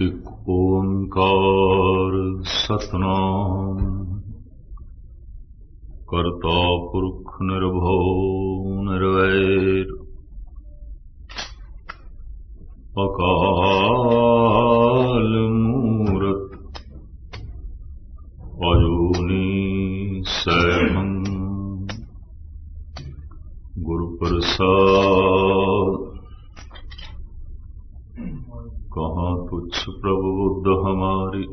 ਇਕ ਓੰਕਾਰ ਸਤਿਨਾਮ ਕਰਤਾ ਪੁਰਖ ਨਿਰਭਉ ਨਿਰਵੈਰ ਅਕਾਲ ਮੂਰਤ ਅਜੂਨੀ ਸੈਭੰ ਗੁਰ ਪ੍ਰਸਾਦ। कहाँ तुच्छ प्रभु बुद्ध हमारी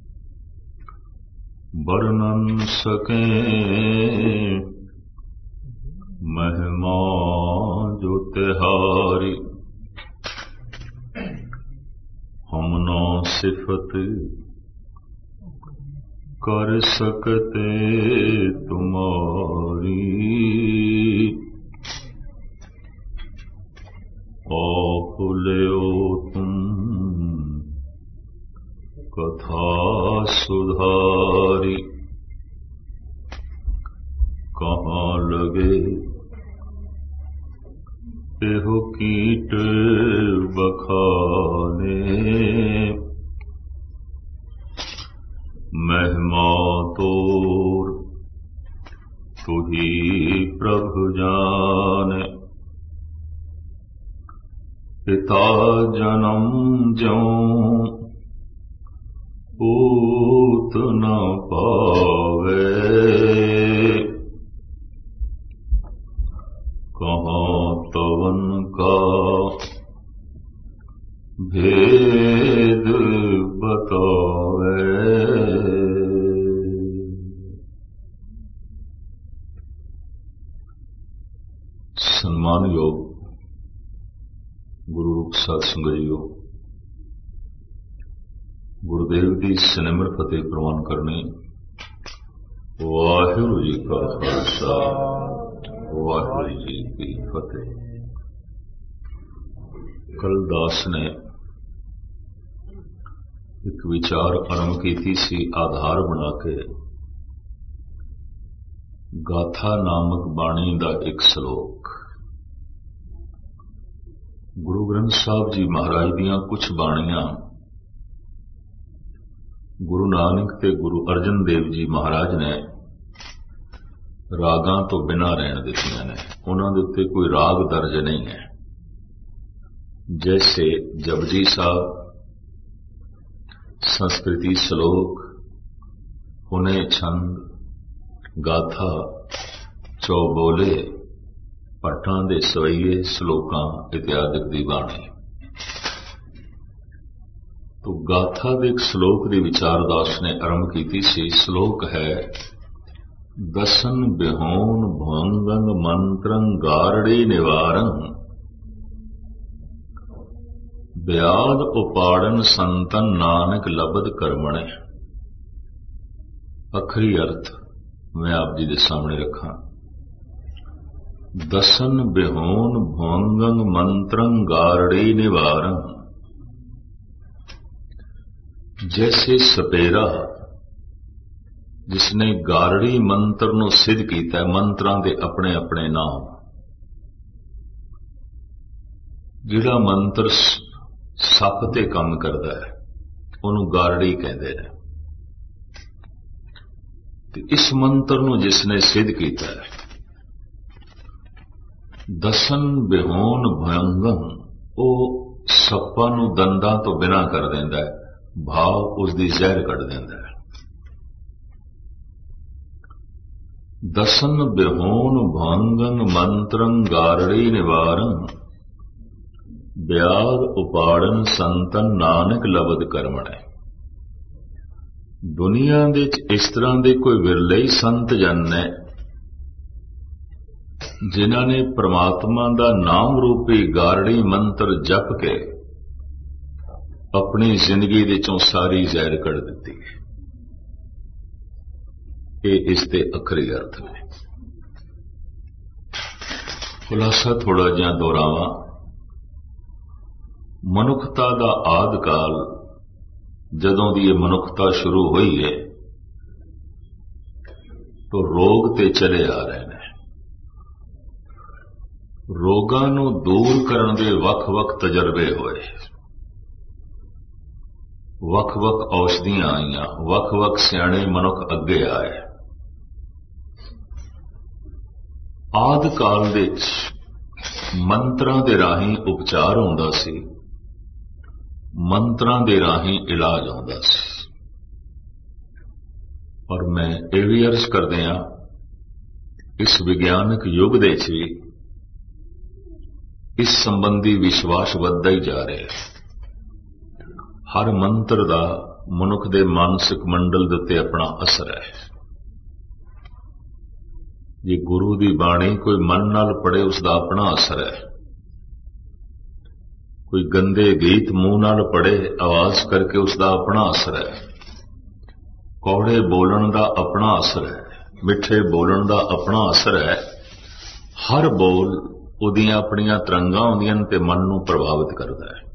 वर्णन सके महिमा जो तिहारी। हम ना सिफत कर सकते तुम्हारी, आप लियो तुम कथा सुधारी। कहाँ लगे एहो कीट बखाने, महिमा तोर तुही प्रभु जाने। पिता जन्म ज्यों पूत न पावे, कहाँ तवन का भेद बतावे। सम्मान योग गुरु रूप साध संगत जीओ, गुरुदेव की सिमर फतेह प्रवान करनी। वाहिगुरू जी का खालसा, वाहिगुरू जी की फतेह। कल दास ने एक विचार आरंभ की सी, आधार बना के गाथा नामक बाणी का एक श्लोक। गुरु ग्रंथ साहब जी महाराज दियां कुछ बाणियां गुरु नानक ते गुरु अर्जन देव जी महाराज ने रागां तो बिना रहन दित्तियां ने। उन्हां दे उत्ते कोई राग दर्ज नहीं है। जैसे जपजी साहब, संस्कृति श्लोक, हुने छंद, गाथा, चौबोले, पट्टां दे सवैये, श्लोकां इत्यादि दी बाणी। तो गाथा दे एक श्लोक की विचारदास ने आरंभ की सी। श्लोक है, दसन बिहोन भंगंग मंत्रं गारड़ी निवारं, व्याध उपाड़न संतन नानक लबद कर्मणे। आखिरी अर्थ मैं आप जी के सामने रखा। दसन बिहोन भंगंग मंत्रं गारड़ी निवारं, जैसे सपेरा जिसने गारड़ी मंत्र नूं सिद्ध कीता, मंत्रां दे अपने अपने नाम। जिहड़ा मंत्र सप ते काम करदा है उहनूं गारड़ी कहंदे ने। ते इस मंत्र नूं जिसने सिद्ध कीता है, दसन बिहोन भयंगम, वो सप्पां नूं दंदां तो बिना कर देंदा है, भाव उसदी जहर कढ देंदा है। दसन बिहोन भंगं मंत्रं गारड़ी निवारं, व्याध उपाड़न संतन नानक लबद कर्मणे। दुनिया दे इस तरह के कोई विरले ही संत जन ने जिन्हां ने परमात्मा दा नाम रूपी गारड़ी मंत्र जप के अपनी जिंदगी विचों सारी जहर कढ दित्ती है। ये इसके आखिरी अर्थ ने। खुलासा थोड़ा जिहा दोहरावां। मनुखता दा आद काल, जदों दी ये मनुखता शुरू हुई है, तो रोग ते चले आ रहे हैं। रोगां नूं दूर करन दे वख-वख तजर्बे होए। ਵੱਖ-ਵੱਖ ਔਸ਼ਧੀਆਂ ਆਈਆਂ, ਵੱਖ-ਵੱਖ ਸਿਆਣੇ ਮਨੁੱਖ ਅੱਗੇ ਆਏ। ਆਦਿ ਕਾਲ ਵਿੱਚ ਮੰਤਰਾਂ ਦੇ ਰਾਹੀਂ ਉਪਚਾਰ ਹੁੰਦਾ ਸੀ, ਮੰਤਰਾਂ ਦੇ ਰਾਹੀਂ ਇਲਾਜ ਆਉਂਦਾ ਸੀ। ਔਰ ਮੈਂ ਇਹ ਵੀ ਅਰਜ਼ ਕਰਦੇ ਹਾਂ, ਇਸ ਵਿਗਿਆਨਕ ਯੁੱਗ ਦੇ ਵਿੱਚ ਵੀ ਇਸ ਸੰਬੰਧੀ ਵਿਸ਼ਵਾਸ ਵੱਧਦਾ ਹੀ ਜਾ ਰਿਹਾ ਹੈ। ਹਰ ਮੰਤਰ ਦਾ ਮਨੁੱਖ ਦੇ ਮਾਨਸਿਕ ਮੰਡਲ ਦੇ ਉੱਤੇ ਆਪਣਾ ਅਸਰ ਹੈ। ਜੇ ਗੁਰੂ ਦੀ ਬਾਣੀ ਕੋਈ ਮਨ ਨਾਲ ਪੜ੍ਹੇ, ਉਸ ਦਾ ਆਪਣਾ ਅਸਰ ਹੈ। ਕੋਈ ਗੰਦੇ ਗੀਤ ਮੂੰਹ ਨਾਲ ਪੜ੍ਹੇ, ਆਵਾਜ਼ ਕਰਕੇ, ਉਸ ਦਾ ਆਪਣਾ ਅਸਰ ਹੈ। ਕੌੜੇ ਬੋਲਣ ਦਾ ਆਪਣਾ ਅਸਰ ਹੈ, ਮਿੱਠੇ ਬੋਲਣ ਦਾ ਆਪਣਾ ਅਸਰ ਹੈ। ਹਰ ਬੋਲ ਉਹਦੀਆਂ ਆਪਣੀਆਂ ਤਰੰਗਾਂ ਹੁੰਦੀਆਂ ਨੇ ਤੇ ਮਨ ਨੂੰ ਪ੍ਰਭਾਵਿਤ ਕਰਦਾ ਹੈ।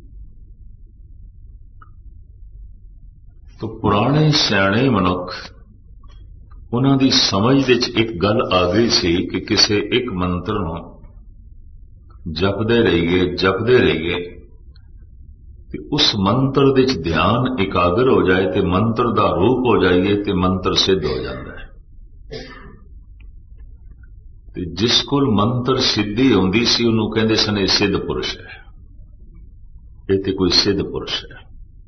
ਤੋ ਪੁਰਾਣੇ ਸਿਆਣੇ ਮਨੁੱਖ, ਉਹਨਾਂ ਦੀ ਸਮਝ ਵਿੱਚ ਇੱਕ ਗੱਲ ਆ ਗਈ ਸੀ ਕਿ ਕਿਸੇ ਇੱਕ ਮੰਤਰ ਨੂੰ ਜਪਦੇ ਰਹੀਏ ਤੇ ਉਸ ਮੰਤਰ ਵਿੱਚ ਧਿਆਨ ਇਕਾਗਰ ਹੋ ਜਾਏ ਤੇ ਮੰਤਰ ਦਾ ਰੂਪ ਹੋ ਜਾਈਏ ਤੇ ਮੰਤਰ ਸਿੱਧ ਹੋ ਜਾਂਦਾ ਹੈ। ਤੇ ਜਿਸ ਕੋਲ ਮੰਤਰ ਸਿੱਧੀ ਹੁੰਦੀ ਸੀ ਉਹਨੂੰ ਕਹਿੰਦੇ ਸਨ ਇਹ ਸਿੱਧ ਪੁਰਸ਼ ਹੈ, ਇਹ ਤੇ ਕੋਈ ਸਿੱਧ ਪੁਰਸ਼ ਹੈ।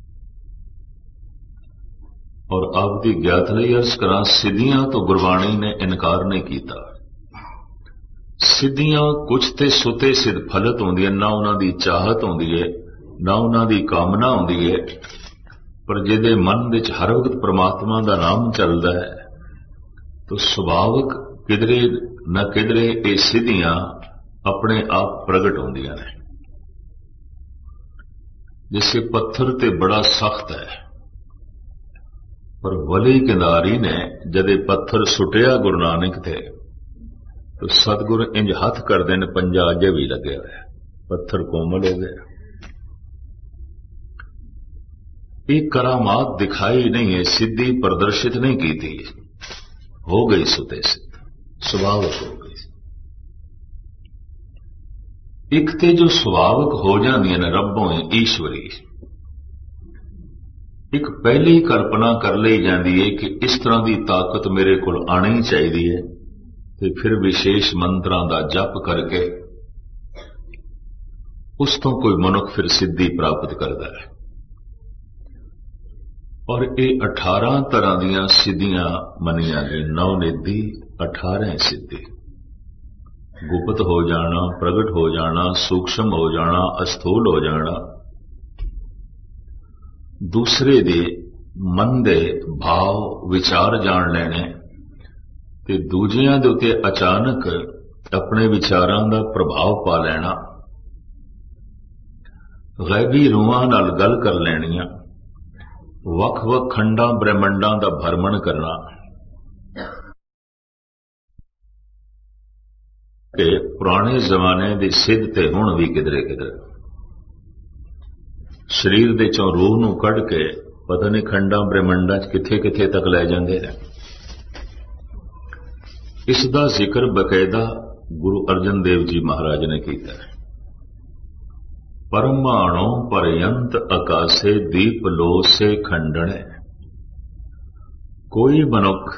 ਔਰ ਆਪ ਦੀ ਗਿਆਤ ਲਈ ਅਰਜ਼ ਕਰਾਂ, ਸਿੱਧੀਆਂ ਤੋਂ ਗੁਰਬਾਣੀ ਨੇ ਇਨਕਾਰ ਨਹੀਂ ਕੀਤਾ। ਸਿੱਧੀਆਂ ਕੁਝ ਤੇ ਸੁਤੇ ਸਿੱਧ ਫਲਤ ਹੁੰਦੀਆਂ, ਨਾ ਉਹਨਾਂ ਦੀ ਚਾਹਤ ਹੁੰਦੀ ਹੈ, ਨਾ ਉਹਨਾਂ ਦੀ ਕਾਮਨਾ ਹੁੰਦੀ ਹੈ, ਪਰ ਜਿਹਦੇ ਮਨ ਵਿੱਚ ਹਰ ਵਕਤ ਪ੍ਰਮਾਤਮਾ ਦਾ ਨਾਮ ਚੱਲਦਾ ਹੈ ਤਾਂ ਸੁਭਾਵਿਕ ਕਿਧਰੇ ਨਾ ਕਿਧਰੇ ਇਹ ਸਿੱਧੀਆਂ ਆਪਣੇ ਆਪ ਪ੍ਰਗਟ ਹੁੰਦੀਆਂ ਨੇ। ਜਿਸੇ ਪੱਥਰ ਤੇ ਬੜਾ ਸਖਤ ਹੈ, ਪਰ ਵਲੀ ਕਿਨਾਰੀ ਨੇ ਜਦੇ ਪੱਥਰ ਸੁੱਟਿਆ ਗੁਰੂ ਨਾਨਕ ਤੇ तो सतगुरु इंज हथ करते हैं, पंजा अजे भी लगे हुए, पत्थर कोमल हो गया। एक करामात दिखाई नहीं है, सिद्धि प्रदर्शित नहीं की थी, हो गई सुते सिद्ध, स्वाभाविक हो गई। एक ते जो स्वाभाविक हो जाती ने रबों ईश्वरी, एक पहले ही कल्पना कर ली जाती है कि इस तरह की ताकत मेरे को आनी चाहिए है, ਤੇ ਫਿਰ ਵਿਸ਼ੇਸ਼ ਮੰਤਰਾਂ ਦਾ ਜਪ ਕਰਕੇ ਉਸ ਤੋਂ ਕੋਈ ਮਨੁੱਖ ਫਿਰ ਸਿੱਧੀ ਪ੍ਰਾਪਤ ਕਰਦਾ ਹੈ। ਔਰ ਇਹ 18 ਤਰ੍ਹਾਂ ਦੀਆਂ ਸਿੱਧੀਆਂ ਮੰਨੀਆਂ ਨੇ। 9 ਨਿਧੀ 18 ਸਿੱਧੀ, ਗੁਪਤ ਹੋ ਜਾਣਾ, ਪ੍ਰਗਟ ਹੋ ਜਾਣਾ, ਸੂਖਸ਼ਮ ਹੋ ਜਾਣਾ, ਅਸਥੂਲ ਹੋ ਜਾਣਾ, ਦੂਸਰੇ ਦੇ ਮਨ ਦੇ ਭਾਵ ਵਿਚਾਰ ਜਾਣ ਲੈਣੇ ਤੇ ਦੂਜਿਆਂ ਦੇ ਉੱਤੇ ਅਚਾਨਕ ਆਪਣੇ ਵਿਚਾਰਾਂ ਦਾ ਪ੍ਰਭਾਵ ਪਾ ਲੈਣਾ, ਗੈਬੀ ਰੂਹਾਂ ਨਾਲ ਗੱਲ ਕਰ ਲੈਣੀਆਂ, ਵੱਖ-ਵੱਖ ਖੰਡਾਂ ਬ੍ਰਹਿਮੰਡਾਂ ਦਾ ਭਰਮਣ ਕਰਨਾ ਤੇ ਪੁਰਾਣੇ ਜ਼ਮਾਨੇ ਦੀ ਸਿੱਧ ਤੇ ਹੁਣ ਵੀ ਕਿਧਰੇ ਸਰੀਰ ਦੇ ਚੋਂ ਰੂਹ ਨੂੰ ਕੱਢ ਕੇ ਪਤਾ ਨਹੀਂ ਖੰਡਾਂ ਬ੍ਰਹਿਮੰਡਾਂ 'ਚ ਕਿੱਥੇ ਤੱਕ ਲੈ ਜਾਂਦੇ ਨੇ। ਇਸ ਦਾ ਜ਼ਿਕਰ ਬਕਾਇਦਾ ਗੁਰੂ ਅਰਜਨ ਦੇਵ ਜੀ ਮਹਾਰਾਜ ਨੇ ਕੀਤਾ ਹੈ। ਪਰਮਾਣੂ ਪਰਯੰਤ ਆਕਾਸੇ ਦੀਪ ਲੋਸੇ ਖੰਡਣੇ। ਕੋਈ ਮਨੁੱਖ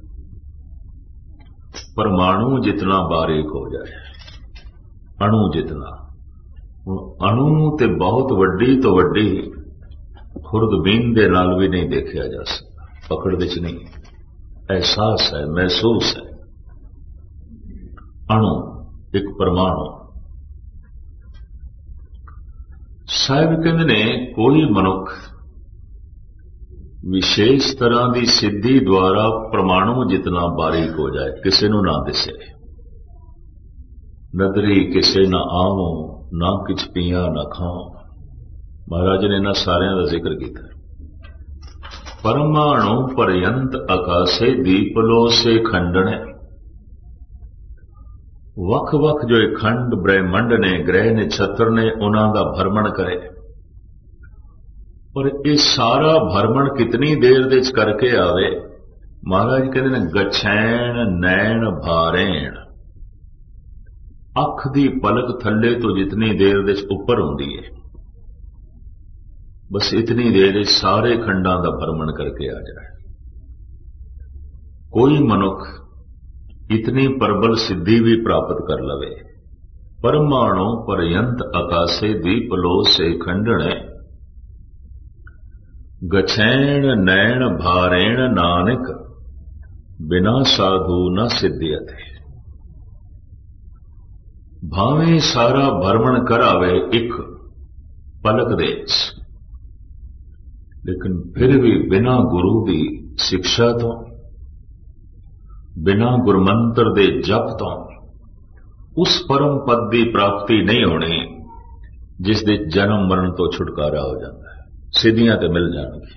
ਪਰਮਾਣੂ ਜਿਤਨਾ ਬਾਰੀਕ ਹੋ ਜਾਏ, ਅਣੂ ਜਿਤਨਾ, ਅਣੂ ਤੇ ਬਹੁਤ ਵੱਡੀ ਤੋਂ ਵੱਡੀ ਖੁਰਦਬੀਨ ਦੇ ਨਾਲ ਵੀ ਨਹੀਂ ਦੇਖਿਆ ਜਾ ਸਕਦਾ, ਪਕੜ ਵਿੱਚ ਨਹੀਂ, ਅਹਿਸਾਸ ਹੈ, ਮਹਿਸੂਸ ਹੈ। ਅਣੂ ਇੱਕ ਪਰਮਾਣੂ। ਸਾਹਿਬ ਕਹਿੰਦੇ ਨੇ ਕੋਈ ਮਨੁੱਖ ਵਿਸ਼ੇਸ਼ ਤਰ੍ਹਾਂ ਦੀ ਸਿੱਧੀ ਦੁਆਰਾ ਪਰਮਾਣੂ ਜਿਤਨਾ ਬਾਰੀਕ ਹੋ ਜਾਏ, ਕਿਸੇ ਨੂੰ ਨਾ ਦਿਸੇ, ਨਦਰੀ ਕਿਸੇ ਨਾ ਆਵੋ, ਨਾ ਕਿਛ ਪੀਆ ਨਾ ਖਾਓ। ਮਹਾਰਾਜ ਨੇ ਇਹਨਾਂ ਸਾਰਿਆਂ ਦਾ ਜ਼ਿਕਰ ਕੀਤਾ। ਪਰਮਾਣੂ ਪਰਯੰਤ ਆਕਾਸੇ ਦੀਪ ਲੋਸੇ ਖੰਡਣੇ। ਵੱਖ-ਵੱਖ ਜੋ ਇਹ ਖੰਡ ਬ੍ਰਹਿਮੰਡ ਨੇ, ਗ੍ਰਹਿ ਨੇ, ਛਤਰ ਨੇ, ਉਹਨਾਂ ਦਾ ਭਰਮਣ ਕਰੇ। ਪਰ ਇਹ ਸਾਰਾ ਭਰਮਣ ਕਿਤਨੀ ਦੇਰ ਦੇ ਚ ਕਰਕੇ ਆਵੇ? ਮਹਾਰਾਜ ਕਹਿੰਦੇ ਨੇ ਗਛੈਣ ਨੈਣ ਭਾਰੇਣ। ਅੱਖ ਦੀ ਪਲਕ ਥੱਲੇ ਤੋਂ ਜਿਤਨੀ ਦੇਰ ਦੇ ਚ ਉੱਪਰ ਹੁੰਦੀ ਹੈ, बस इतनी देर सारे खंडां दा भ्रमण करके आ जाए। कोई मनुख इतनी प्रबल सिद्धि भी प्राप्त कर लवे, परमाणु पर्यंत आकाशे दीपलो से खंडणे, गछैण नैण भारेण नानक बिना साधु न सिद्ध्यते। भावें सारा भ्रमण करावे एक पलक दे, लेकिन फिर भी बिना गुरु की शिक्षा तो, बिना गुरमंत्र दे जप तो उस परम पद की प्राप्ति नहीं होनी जिस दे जन्म मरण तो छुटकारा हो जाता है, सिद्धियां तो मिल जाएंगी।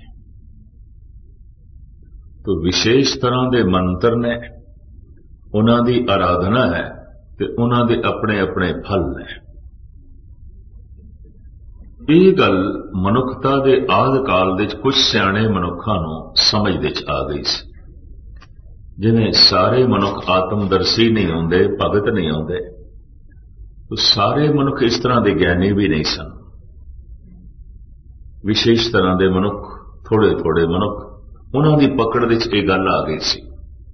तो विशेष तरह के मंत्र ने, उन्हां दी आराधना है ते उन्हां दे अपने अपने फल ने। यह गल मनुखता के आदि काल दे कुछ सियाणे मनुखा नूं समझ दे आ गई सी। जिवें सारे मनुख आत्मदर्शी नहीं होंदे, भगत नहीं होंदे, तो सारे मनुख इस तरह के ज्ञानी भी नहीं सन। विशेष तरह के मनुख, थोड़े थोड़े मनुख, उन्हां दी पकड़ विच इह गल आ गई सी।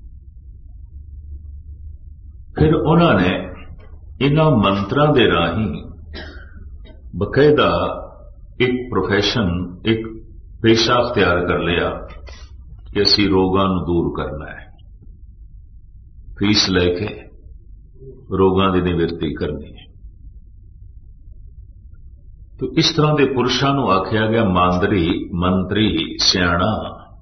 फिर उन्होंने इन्हां मंत्रां दे राहीं बकायदा एक प्रोफैशन, एक पेशा अख्तियार कर लिया कि असी रोगां नूं दूर करना है, फीस लैके रोगां दी निवृत्ति करनी है। तो इस तरह के पुरुषों नूं आख्या गया मांदरी, मंत्री, सियाणा।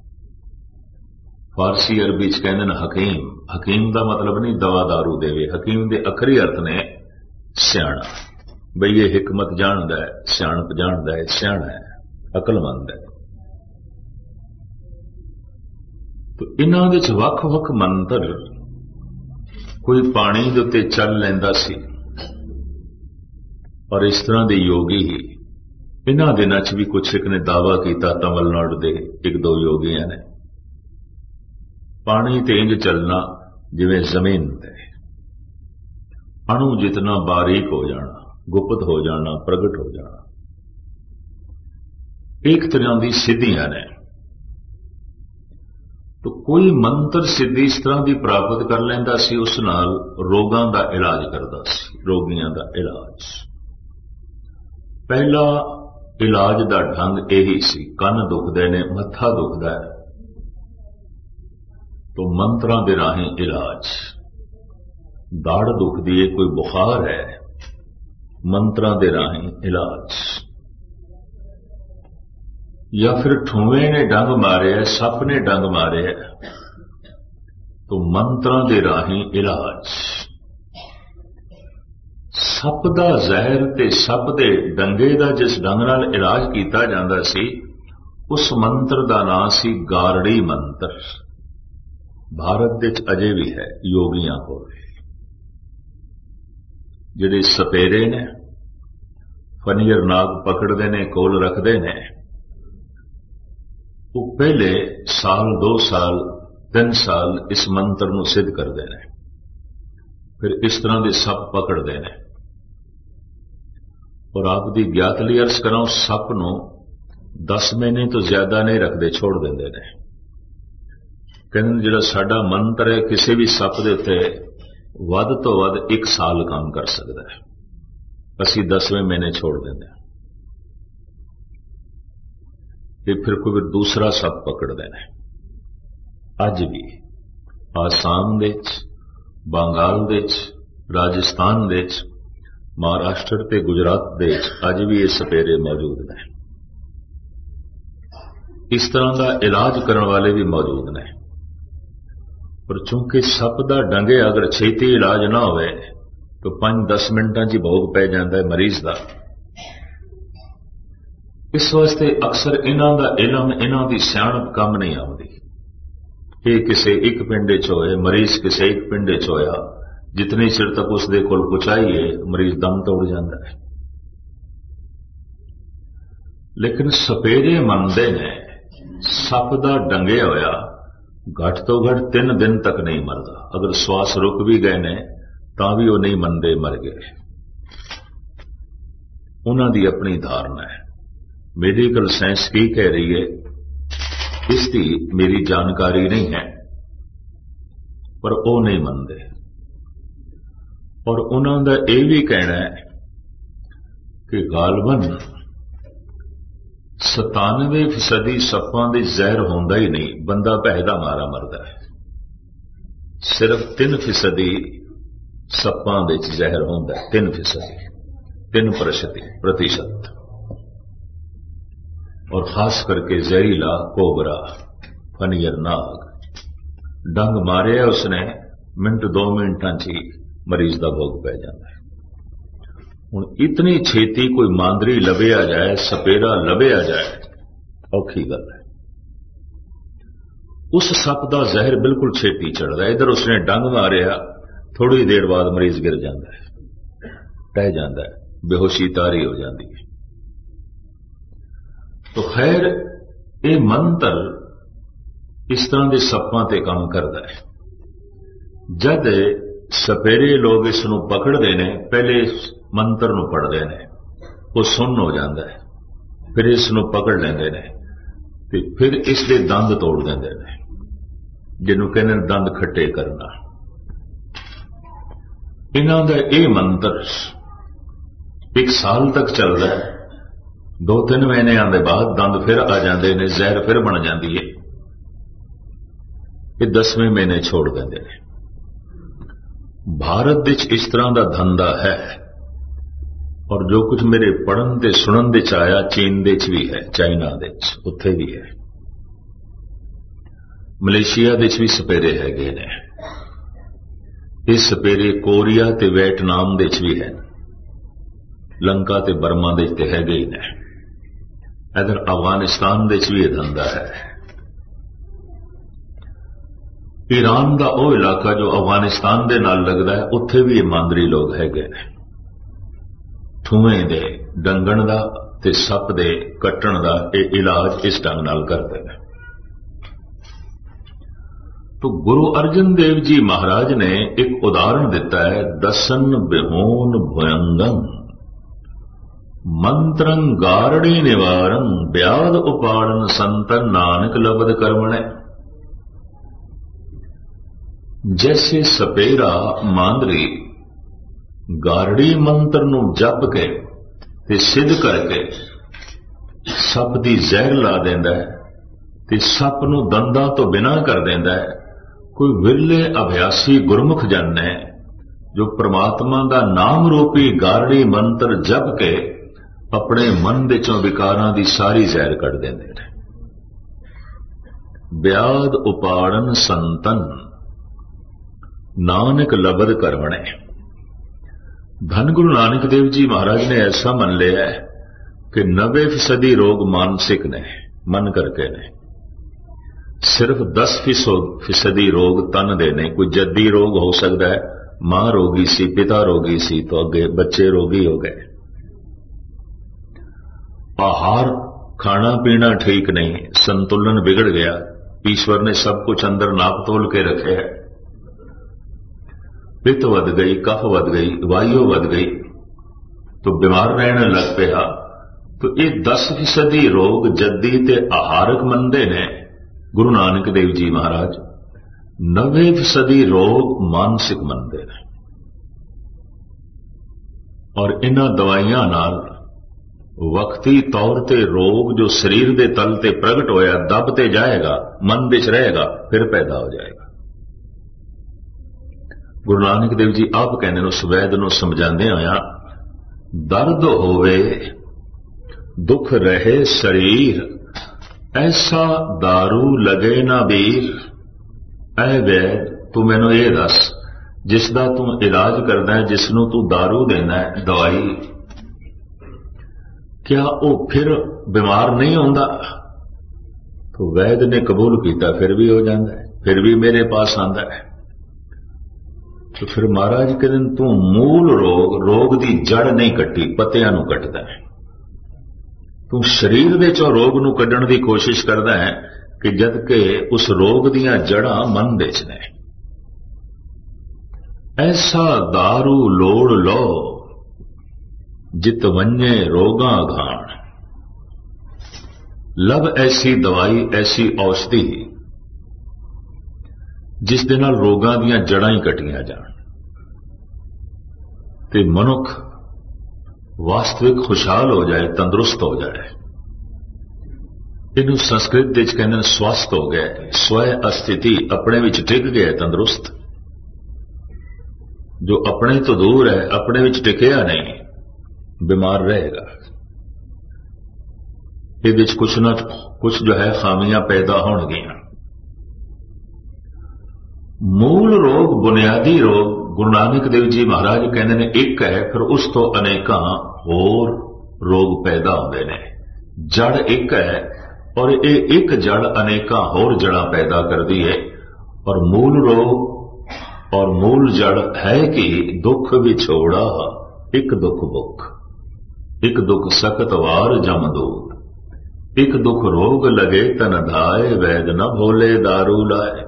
फारसी अरबी च कहंदे ने हकीम। हकीम का मतलब नहीं दवा दारू देवे, हकीम के अखरी अर्थ ने सियाणा। बई ये हिकमत जानदा है, सियाणप जानदा है, सियाणा है, अकलमंद है। तो इन्हां दे च वख-वख मंत्र, कोई पानी दे उत्ते चल लैंदा सी, और इस तरह के योगी ही इन्हां दिनां च भी कुछ एक ने दावा किया, तमिलनाडु के एक दो योगियां ने, पानी ते इंज चलना जिवें जमीन ते, अणु जितना बारीक हो जाना, गुप्त हो जाना, प्रगट हो जाना। एक तरह की सिद्धियां ने। तो कोई मंत्र सिद्धि इस तरह की प्राप्त कर लैंदा सी, उस नाल रोगां दा इलाज करदा सी, रोगियां दा इलाज। पहला इलाज दा ढंग यही सी, कन दुखदे ने, मत्था दुखदा है, तो मंत्रां दे राहीं इलाज। दाड़ दुखदी है, कोई बुखार है, मंत्रां दे राहीं इलाज। या फिर ठूए ने डंग मारे, सप ने डंग मारे, तो मंत्रां दे राहीं इलाज। सप दा जहर ते सप दे डंगे दा जिस ढंग नाल इलाज कीता जांदा सी, उस मंत्र दा नाम सी गारड़ी मंत्र। भारत दे अजे भी है, योगियां कोल जिहड़े सपेरे ने, फनीर नाग पकड़ते ने, कोल रखते ने, वो पहले साल, 2 साल, 3 साल इस मंत्र नूं सिद्ध करते हैं, फिर इस तरह के सप पकड़ते हैं। और आपकी ज्ञात लई अर्ज करा, सप नूं 10 महीने तो ज्यादा नहीं रखते, छोड़ देंगे ने। कहते जिहड़ा साडा मंत्र है, किसी भी सप दे उत्ते वध तो वध 1 साल काम कर सकता है, असी 10वें महीने छोड़ देंगे। फिर कोई दूसरा सप पकड़ते हैं। अज भी आसाम दे च, बंगाल दे च, राजस्थान दे च, महाराष्ट्र ते गुजरात दे च अज भी ये सपेरे मौजूद ने। इस तरह का इलाज करने वाले भी मौजूद ने। पर चूंकि सप दा डंगे अगर छेती इलाज ना होवे तो 5-10 मिनटां च भोग पै जाता है मरीज का। इस वास्ते अक्सर इन्हां दा इलम, इन्हां दी सियाणप कम नहीं आउंदी। ये किसी एक पिंड च होए, मरीज किसी एक पिंड च होया, जितनी चिर तक उसदे कोल पहुंचाईए मरीज दम तोड़ जाता है। लेकिन सपेरे मनदे ने सप दा डंगे होया घट तो घट 3 दिन तक नहीं मरदा। अगर श्वास रुक भी गए ने तां भी वो नहीं मनदे, मर गए। उन्हां दी अपनी धारणा है। मेडिकल साइंस की कह रही है इसकी मेरी जानकारी नहीं है, पर वो नहीं मनते। और उन्हों का यह भी कहना है कि गालबन 97% सप्पां दे जहर होंदा ही नहीं, बंदा भैदा मारा मरदा है। सिर्फ 3% सप्पां दे जहर होंदा है, 3%। और खास करके जहरीला कोबरा, फनियर नाग, डंग मारिया उसने मिनट 2 मिनटां च ही मरीज का भोग पै जाता है। हुण इतनी छेती कोई मांदरी लभ्या जाए, सपेरा लभ्या जाए, औखी गल है। उस सप का जहर बिल्कुल छेती चढ़ता है। इधर उसने डंग मारिया, थोड़ी देर बाद मरीज गिर जाता है, टह जाता है, बेहोशी तारी हो जाती है। तो खैर ये मंत्र इस तरह के सप्पां ते काम करता है। जद सपेरे लोग इसनूं पकड़ते हैं, पहले मंत्र नूं पढ़ते हैं, वो सुन हो जाता है, फिर इसनूं पकड़ लेंदे ने ते फिर इसके दंद तोड़ देंदे ने, जिन्हों कहते हैं दंद खट्टे करना। इन्हां दा यह मंत्र 1 साल तक चलता है। 2-3 महीनों के बाद दंद फिर आ जाते हैं, जहर फिर बन जाती है। ये 10वें महीने छोड़ देंगे ने। भारत विच इस तरह का धंधा है, और जो कुछ मेरे पढ़न ते सुनन दे च आया, चीन दे च भी है, चाइना दे च उत्थे भी है, मलेशिया दे च भी सपेरे हैगे ने। ये सपेरे कोरिया ते वियतनाम दे च भी है, लंका ते बर्मा दे ते हैगे ही ने। इधर अफगानिस्तान दे च भी यह धंधा है। ईरान का वह इलाका जो अफगानिस्तान के नाल लगता है, उत्थे भी ये मांदरी लोग हैगे ने। ठूएं दे डंगण दा ते सप दे कट्टण दा ये इलाज इस ढंग नाल करते हैं। तो गुरु अर्जन देव जी महाराज ने एक उदाहरण दिता है, दसन बिहोन भयंगम मंत्रं गारणी निवारण व्याध उपाड़न संतन नानक लबद कर्मणे। जैसे सपेरा मांदरी गारड़ी मंत्र नूं जप के ते सिद्ध करके सप दी जहर ला देंदा है ते सप नूं दंदां तो बिना कर देंदा है। कोई विरले अभ्यासी गुरमुख जन है जो परमात्मा का नाम रूपी गारड़ी मंत्र जप के अपने मन दे चों विकारां दी सारी जहर कढ देंदे ने। व्याध उपाड़न संतन नानक लबद करवणे। धन गुरु नानक देव जी महाराज ने ऐसा मन लिया है कि 90% रोग मानसिक ने, मन करके ने। सिर्फ 10% रोग तन दे ने। कोई जद्दी रोग हो सकता है, मां रोगी सी, पिता रोगी सी, तो अगे बच्चे रोगी हो गए। आहार खाना पीना ठीक नहीं, संतुलन बिगड़ गया। ईश्वर ने सब कुछ अंदर नाप तोल के रखे है। पित्त वध गई, कफ वध गई, वायु वध गई, तो बीमार रहने लग पिया। तो ये 10% रोग जद्दी ते आहारक मनदे ने गुरु नानक देव जी महाराज। 90% रोग मानसिक मनदे ने। और इन्हां दवाइयां नाल वक्ती तौर ते रोग जो शरीर दे तल ते प्रगट होया दबते जाएगा, मन विच रहेगा, फिर पैदा हो जाएगा। गुरु नानक देव जी आप कहने उस वैद नूं समझांदे होया, दर्द होवे दुख रहे शरीर, ऐसा दारू लगे ना बीर। ऐ वैद तू मैनू ये दस, जिसदा तू इलाज करदा है, जिसनों तू दारू देना है, दवाई, क्या वो फिर बीमार नहीं होता? तो वैद ने कबूल किया, फिर भी हो जाता है, फिर भी मेरे पास आंदा है। तो फिर महाराज कहते तू मूल रोग दी जड़ नहीं कट्टी, पत्तियां नूं कटदा है। तू शरीर दे चों रोग नूं कड्ढण दी कोशिश करदा है कि जद के उस रोग दियां जड़ां मन दे च ने। ऐसा दारू लोड़ लो जित वन्ने रोगां घाण। लभ ऐसी दवाई ऐसी औषधि जिस दे नाल रोगां दीयां जड़ां ही कट्टियां जाण ते मनुख वास्तविक खुशहाल हो जाए, तंदुरुस्त हो जाए। इनू संस्कृत विच कहंदे स्वस्थ हो गए, स्वै अस्थिति अपने विच टिक गया, तंदुरुस्त। जो अपने तो दूर है, अपने विच टिकिया नहीं, बीमार रहेगा। ये कुछ न कुछ जो है खामियां पैदा होणगियां। मूल रोग, बुनियादी रोग गुरु नानक देव जी महाराज कहते हैं एक है, फिर उस तो अनेक होर रोग पैदा होते हैं। जड़ एक है और ये एक जड़ अनेक होर जड़ा पैदा करती है। और मूल रोग और मूल जड़ है कि दुख विछोड़ा एक दुख भुख, एक दुख सकत वार जम दूर, एक दुख रोग लगे तन धाए, वैद न भोले दारू लाए।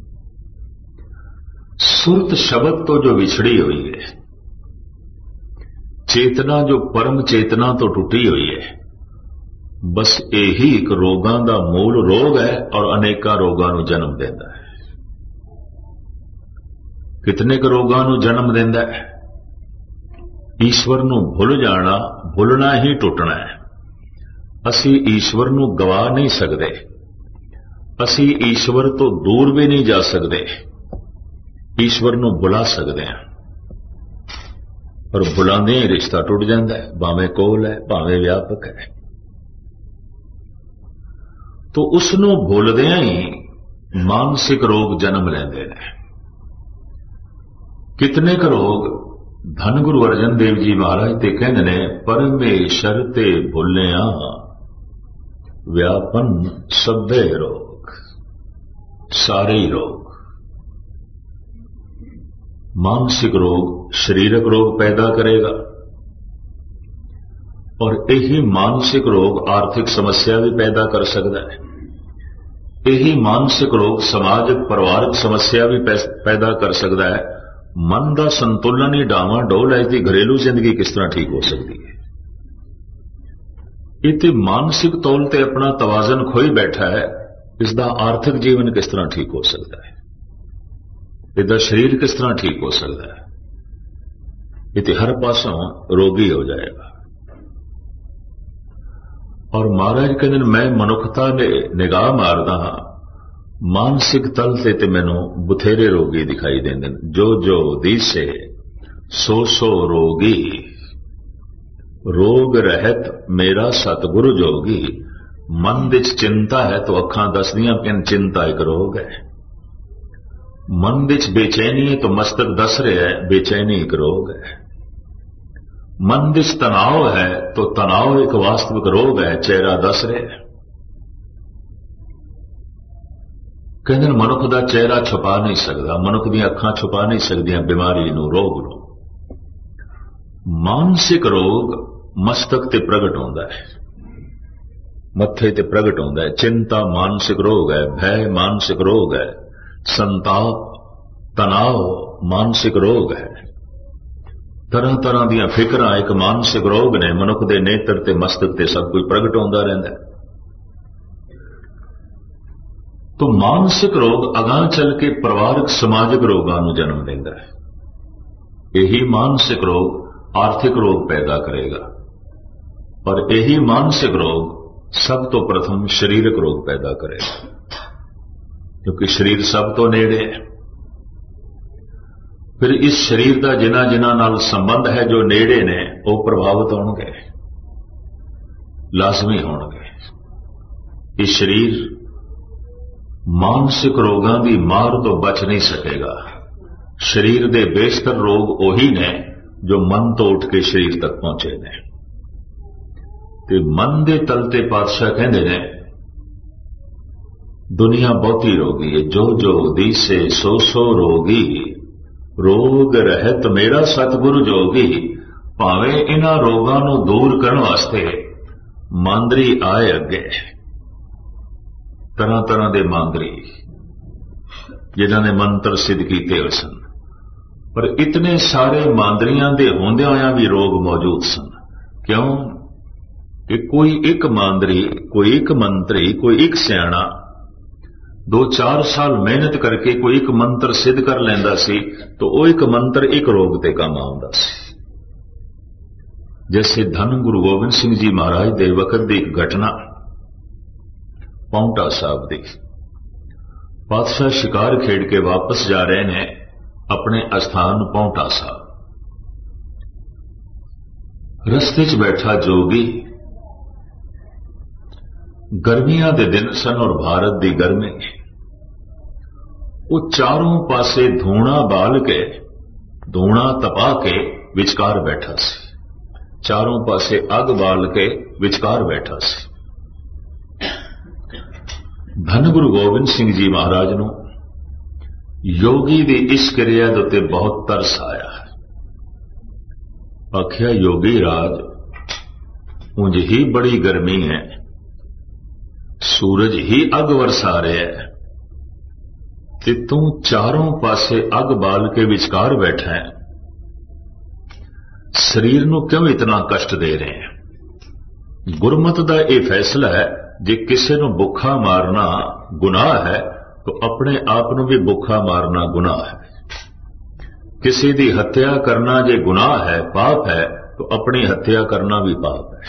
सुरत शब्द तो जो विछड़ी हुई है, चेतना जो परम चेतना तो टूटी हुई है, बस यही एक रोगां दा मूल रोग है और अनेका रोगां नूं जन्म देंदा है। कितने क रोगां नूं जन्म देंदा है? ईश्वर नूं भुल जाना, भुलना ही टुटना है। असी ईश्वर नूं गवा नहीं सकते, असी ईश्वर तो दूर भी नहीं जा सकते, ईश्वर नूं बुला सकते हैं। और बुलाने ही रिश्ता टुट जाता है, भावें कोल है भावें व्यापक है। तो उसनूं भुलदियां ही मानसिक रोग जन्म लेंदे ने। कितने क रोग धन गुरु अर्जन देव जी महाराज ते कहंदे ने, परमेश्वर ते भुलिया व्यापन सभे रोग, सारे ही रोग। मानसिक रोग शारीरिक रोग पैदा करेगा और यही मानसिक रोग आर्थिक समस्या भी पैदा कर सकता है। यही मानसिक रोग समाजिक परिवारक समस्या भी पैदा कर सकता है। मन का संतुलन ही डावां डोल है, इसकी घरेलू जिंदगी किस तरह ठीक हो सकती है? इतने मानसिक तौल ते अपना तवाजन खोई बैठा है, इसका आर्थिक जीवन किस तरह ठीक हो सकता है? इसका शरीर किस तरह ठीक हो सकता है? इतने हर पासों रोगी हो जाएगा। और महाराज कहते मैं मनुखता ने निगाह मारदा हां, मानसिक तल ते मैनू बथेरे रोगी दिखाई देंदे, जो जो दिसे सो सो रोगी, रोग रहत मेरा सतगुरु जोगी। मन विच चिंता है तो अखां दसदियां कि चिंता एक रोग है। मन विच बेचैनी है तो मस्तक दस रहा है बेचैनी एक रोग है। मन विच तनाव है तो तनाव एक वास्तविक रोग है, चेहरा दस रहा है। कहते मनुख का चेहरा छुपा नहीं सकता, मनुख दी अखां छुपा नहीं सकदियां बीमारी नूं, रोग नूं। मानसिक रोग मस्तक ते प्रगट होंदा है, मत्थे ते प्रगट होंदा है। चिंता मानसिक रोग है, भय मानसिक रोग है, संताप तनाव मानसिक रोग है। तरह तरह दी फिक्रां एक मानसिक रोग ने। मनुख दे नेत्र ते मस्तक ते सब कुछ प्रगट होंदा रहिंदा है। तो मानसिक रोग अगां चल के परिवारक समाजिक रोगां नूं जन्म देंदा है। यही मानसिक रोग आर्थिक रोग पैदा करेगा और यही मानसिक रोग सब तो प्रथम शारीरिक रोग पैदा करेगा, क्योंकि शरीर सब तो नेड़े है। फिर इस शरीर का जिन्हां जिन्हां नाल संबंध है जो नेड़े ने वो प्रभावित होणगे, लाजमी होणगे। इस शरीर मानसिक रोगां दी मार तो बच नहीं सकेगा। शरीर दे बेशतर रोग ओही ने जो मन तो उठ के शरीर तक पहुंचे ने। ते मन दे तल ते पातशाह कहंदे ने दुनिया बहुती रोगी है, जो जो दिसे सो सो रोगी, रोग रहत मेरा सतगुरु जोगी। भावें इन्हां रोगां नूं दूर करन वास्ते मांदरी आए अगे, तरह तरह के मांदरी जिन्हां ने मंत्र सिद्ध कीते हुए सन, पर इतने सारे मांदरियां दे होंदियां होइयां भी रोग मौजूद सन। क्यों? कि कोई एक मांदरी, कोई एक मंत्री, कोई एक सियाणा 2-4 साल मेहनत करके कोई एक मंत्र सिद्ध कर लैंदा सी तो वो एक मंत्र एक रोग ते काम आउंदा सी। जैसे धन गुरु गोबिंद सिंह जी महाराज दे वक्त दी एक घटना पाउंटा साहब दी। पातशाह शिकार खेड़ के वापस जा रहे ने अपने अस्थान पाउंटा साहब। रस्ते च बैठा जोगी, गर्मियां दे दिन सन और भारत दी गर्मी, वो चारों पासे धूणा बाल के, धूणा तपा के विचकार बैठा सी। चारों पासे अग बाल के विचकार बैठा सी। धन गुरु गोबिंद सिंह जी महाराज नूं योगी दी इस क्रिया दे उत्ते बहुत तरस आया। आख्या योगी राज, उंज ही बड़ी गर्मी है, सूरज ही अग वरसा रहा है ते तू चारों पासे अग बाल के विचकार बैठा है, शरीर नूं क्यों इतना कष्ट दे रहे हैं? गुरमत दा यह फैसला है, जे किसी नूं भुखा मारना गुनाह है तो अपने आप नूं भी भुखा मारना गुनाह है। किसी दी हत्या करना जे गुनाह है, पाप है, तो अपनी हत्या करना भी पाप है।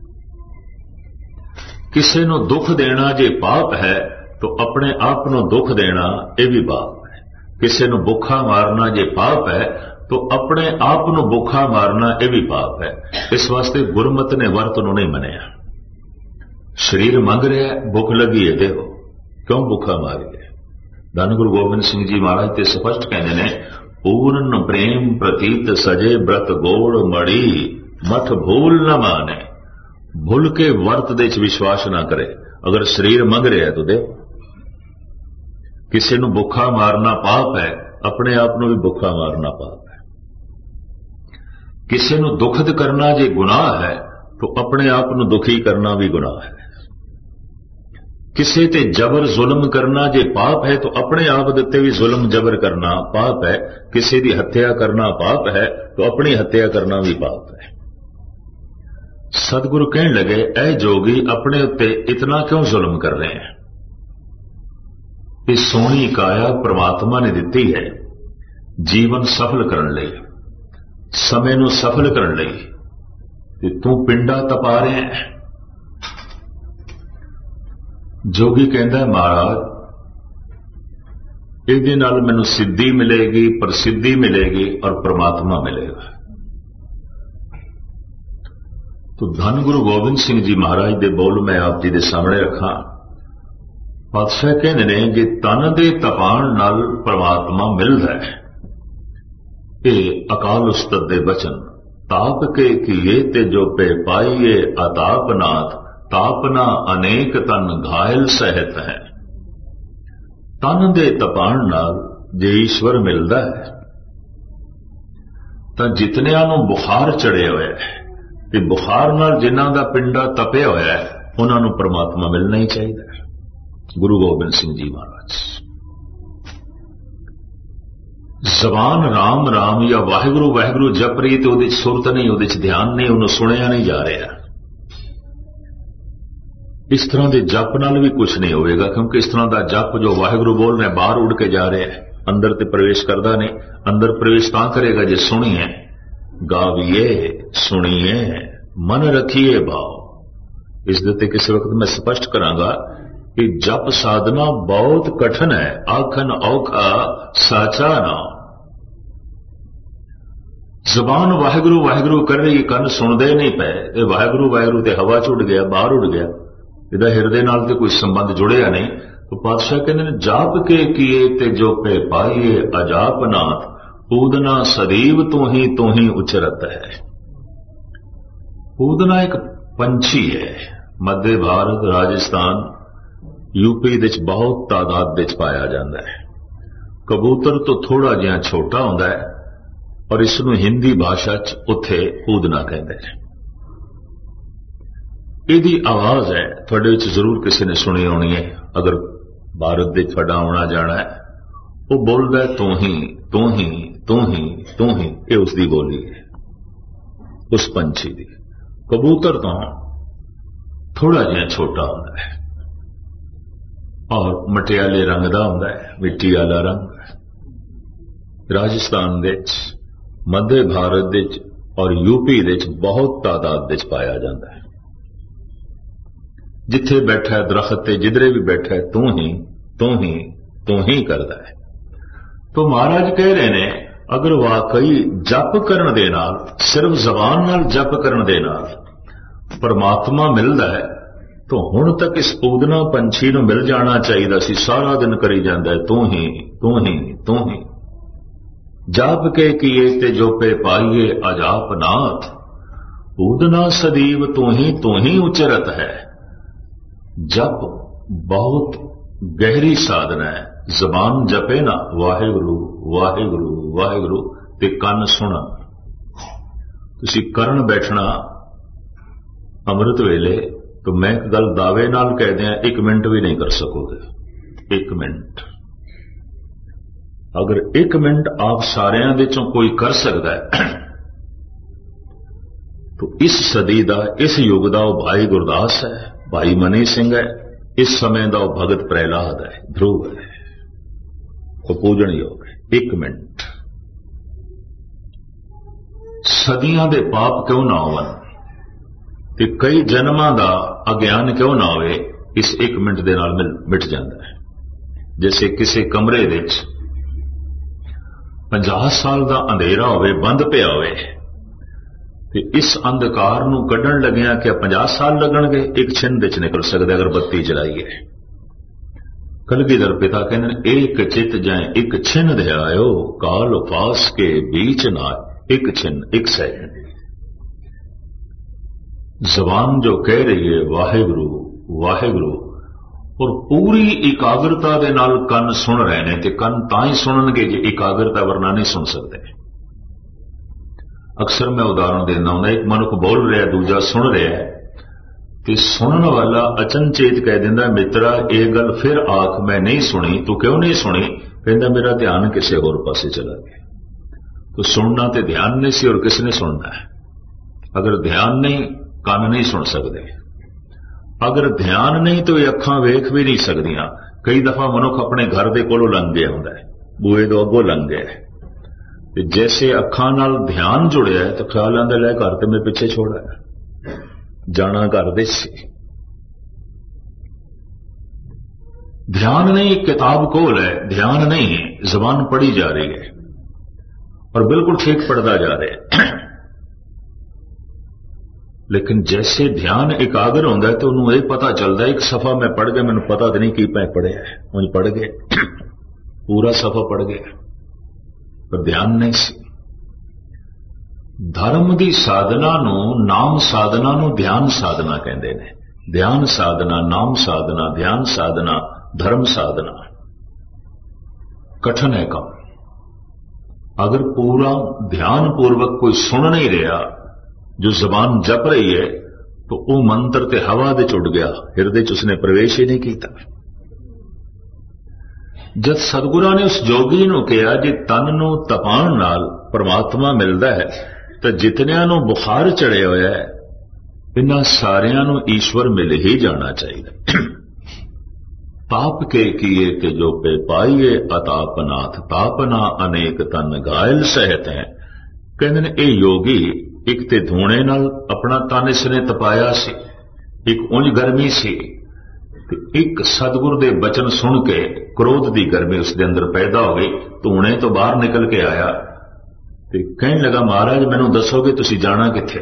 किसी नूं दुख देना जे पाप है तो अपने आप नूं दुख देना यह भी पाप है। किसी नूं भुखा मारना जे पाप है तो अपने आप नूं भुखा मारना यह भी पाप है। इस वास्ते गुरमत ने वर्त नूं नहीं मनिया। शरीर मंग रहा है, भुख लगी है, देखो क्यों भुखा मारिए। धन गुरु गोबिंद सिंह जी महाराज ते स्पष्ट कहते हैं, पूर्ण प्रेम प्रतीत सजे व्रत गोड़ मड़ी, मठ भूल न माने। भूल के वर्त दे विश्वास ना करे। अगर शरीर मंग रहा है तो दे। किसी नूं भुखा मारना पाप है, अपने आप नूं भी भुखा मारना पाप है। किसी नूं दुखद करना जे गुनाह है तो अपने आप नूं दुखी करना भी गुनाह है। किसी ते जबर जुल्म करना जे पाप है तो अपने आप देते भी जुल्म जबर करना पाप है। किसी दी हत्या करना पाप है तो अपनी हत्या करना भी पाप है। सतगुरु कहने लगे, ऐ जोगी, अपने उत्ते इतना क्यों जुल्म कर रहे हैं? इस सोहनी काया परमात्मा ने दिती है जीवन सफल करने लई, समय नूं सफल करने लई, ते तू पिंडा तपा रहे हैं। जोगी कहता है, महाराज इहदे नाल मैनूं सिद्धि मिलेगी, प्रसिद्धि मिलेगी और परमात्मा मिलेगा। तो धन गुरु गोबिंद सिंह जी महाराज दे बोल मैं आप जी दे सामने रखा। पातशाह कहते ने, जे तन दे तपाण नाल परमात्मा मिलदा है, ये अकाल उस्ताद दे बचन। ताप के किए ते जो पे पाइए अतापनाथ, तापना अनेक तन घायल सहत है। तन दे तपाण नाल जे ईश्वर मिलदा है तां जितनियां नूं बुखार चढ़िया होया है ते बुखार नाल जिन्हां दा पिंडा तपिया होया है उन्हां नूं परमात्मा मिलना ही चाहिए। गुरु गोबिंद सिंह जी महाराज जबान राम राम या वाहिगुरु वाहिगुरु जप रही तो उहदे सुरत नहीं, उहदे ध्यान नहीं, उन्होंने सुनिया नहीं जा रहा। इस तरह के जप नाल भी कुछ नहीं होगा, क्योंकि इस तरह का जप जो वाहिगुरु बोल रहे बाहर उड़ के जा रहे हैं, अंदर ते प्रवेश करता नहीं। अंदर प्रवेश तां करेगा जे सुनिए, गाविए, सुनिए, मन रखिए भाव। इस दे किसी वक्त मैं स्पष्ट करांगा कि जप साधना बहुत कठिन है। आखन औखा साचा ना। जबान वाहिगुरु वाहिगुरु कर रही, कन सुनते नहीं पे, वाहिगुरु वाहिगुरु ते हवा च उड़ गया, बाहर उड़ गया, इहदा हिरदे नाल ते कोई संबंध जुड़िया नहीं। तो पातशाह कहते हैं, जाप के किए ते जो पे पाइए अजापनाथ, पूदना सदैव तू ही उचरत है। पूदना एक पंछी है, मध्य भारत, राजस्थान, यूपी दे बहुत तादाद दे पाया जाता है। कबूतर तो थोड़ा जिहा छोटा होंदा है और इसनूं हिंदी भाषा च उत्थे पूदना कहते हैं। इहदी आवाज है, थोड़े विच जरूर किसी ने सुनी होनी है। अगर भारत दे थोड़ा आना जाना है, वो बोलदा है तू ही तू ही तू ही तू ही, ये उसकी बोली है, उस पंछी दी। कबूतर तो थोड़ा जिहा छोटा होता है और मटियाले रंग का होता है, मिट्टी वाला रंग। राजस्थान दे मध्य भारत दे और यूपी दे बहुत तादाद दे पाया जाता है। जिथे बैठा है दरख्त ते जिधरे भी बैठा है तू ही तू ही तू ही करता है। तो महाराज कह रहे ने अगर वाकई जप करन दे नाल, सिर्फ जबान नाल जप करन दे नाल परमात्मा मिलता है तो हुण तक इस पूदना पंछी नूं मिल जाना चाहिए सी। सारा दिन करी जांदा है तू ही तू ही तू ही। जाप के किए ते जोपे पाइए अजाप नाथ, पूदना सदीव तू ही उचरत है। जप बहुत गहरी साधना है। जबान जपे ना वाहिगुरु वाहिगुरु वाहिगुरु ते कन सुना। तुसी करन बैठना अमृत वेले तो मैं एक गल दावे नाल कह दिया 1 मिनट भी नहीं कर सकोगे। 1 मिनट, अगर 1 मिनट आप सारिਆਂ ਵਿੱਚੋਂ कोई कर सकता है तो इस सदी का इस युग का वह भाई गुरदास है, भाई मनी सिंह है, इस समय का वह भगत प्रहलाद है, ध्रुव है, वो पूजन योग है। 1 मिनट सदियां दे पाप क्यों ना होवन ते कई जन्मां दा अज्ञान क्यों ना होवे, इस 1 मिनट दे नाल मिट जाता है। जैसे किसी कमरे विच 50 साल का अंधेरा होवे, बंद पिया होवे ते इस अंधकार नूं कड्ढण लग्या कि 50 साल लगणगे, एक छिन विच निकल सकदा अगर बत्ती जलाईए। कलगीधर पिता कहंदे एक चित जाए एक छिन ध्यायो, काल फास के बीच ना एक छिन एक सेकंड। जबान जो कह रही है वाहिगुरु वाहिगुरु और पूरी एकाग्रता दे नाल कन सुन रहे ने ते कन तां ही सुनणगे जे एकाग्रता वरना नहीं सुन सकते। अक्सर मैं उदाहरण देना हूं, एक मनुख बोल रहा है दूजा सुन रहा है ते सुनन वाला अचनचेत कह दिंदा मित्रा ये गल फिर आख मैं नहीं सुनी, तू क्यों नहीं सुनी? कहंदा मेरा ध्यान किसी होर पासे चला गया। तो सुनना ते ध्यान नहीं सी और किसने सुनना है? अगर ध्यान नहीं कान नहीं सुन सकते, अगर ध्यान नहीं तो ये अखां वेख भी नहीं सकदियां। कई दफा मनुख अपने घर दे कोलों लंघ गया हुंदा है, बूहे दो अगों लंघ गया है ते जैसे अखां नाल ध्यान जुड़िया है तो ख्याल आंदा लै घर ते मैं पिछे छोड़ा है, जाना घर दे सी। ध्यान नहीं, किताब कोल है, ध्यान नहीं, जबान पढ़ी जा रही है और बिल्कुल ठीक पढ़ता जा रहा है। लेकिन जैसे ध्यान एकाग्र होता है तो उन्होंने पता चलता है एक सफा मैं पढ़ गया, मैंने पता तो नहीं कि मैं पढ़िया है, मुझे पढ़ गया पूरा सफा पढ़ गया पर ध्यान नहीं सी। धर्म की साधना नू नाम साधना नू ध्यान साधना कहते हैं। ध्यान साधना, नाम साधना, ध्यान साधना, धर्म साधना कठिन है काम। अगर पूरा ध्यान पूर्वक कोई सुन नहीं रहा, जो जबान जप रही है, तो वो मंत्र ते हवा दे उड़ गया, हिरदे च उसने प्रवेश ही नहीं किया। जब सतगुरां ने उस जोगी नूं कहा जे तन नूं तपाण नाल परमात्मा मिलता है तो जितनियां नूं बुखार चढ़िया होया है इन्हां सारियां नूं ईश्वर मिल ही जाना चाहिए। ताप के किए के जो पे पाइए अतापनाथ, तापना अनेक तन घायल सहत है। कहते ने ये योगी एक ते धूणे नाल अपना तन इसने तपाया सी, एक उंज गर्मी सी, एक सतगुरु दे बचन सुन के क्रोध की गर्मी उसके अंदर पैदा हो गई। धूणे तो बाहर निकल के आया ते कहने लगा महाराज मैनू दसोगे तुसी जाना किथे?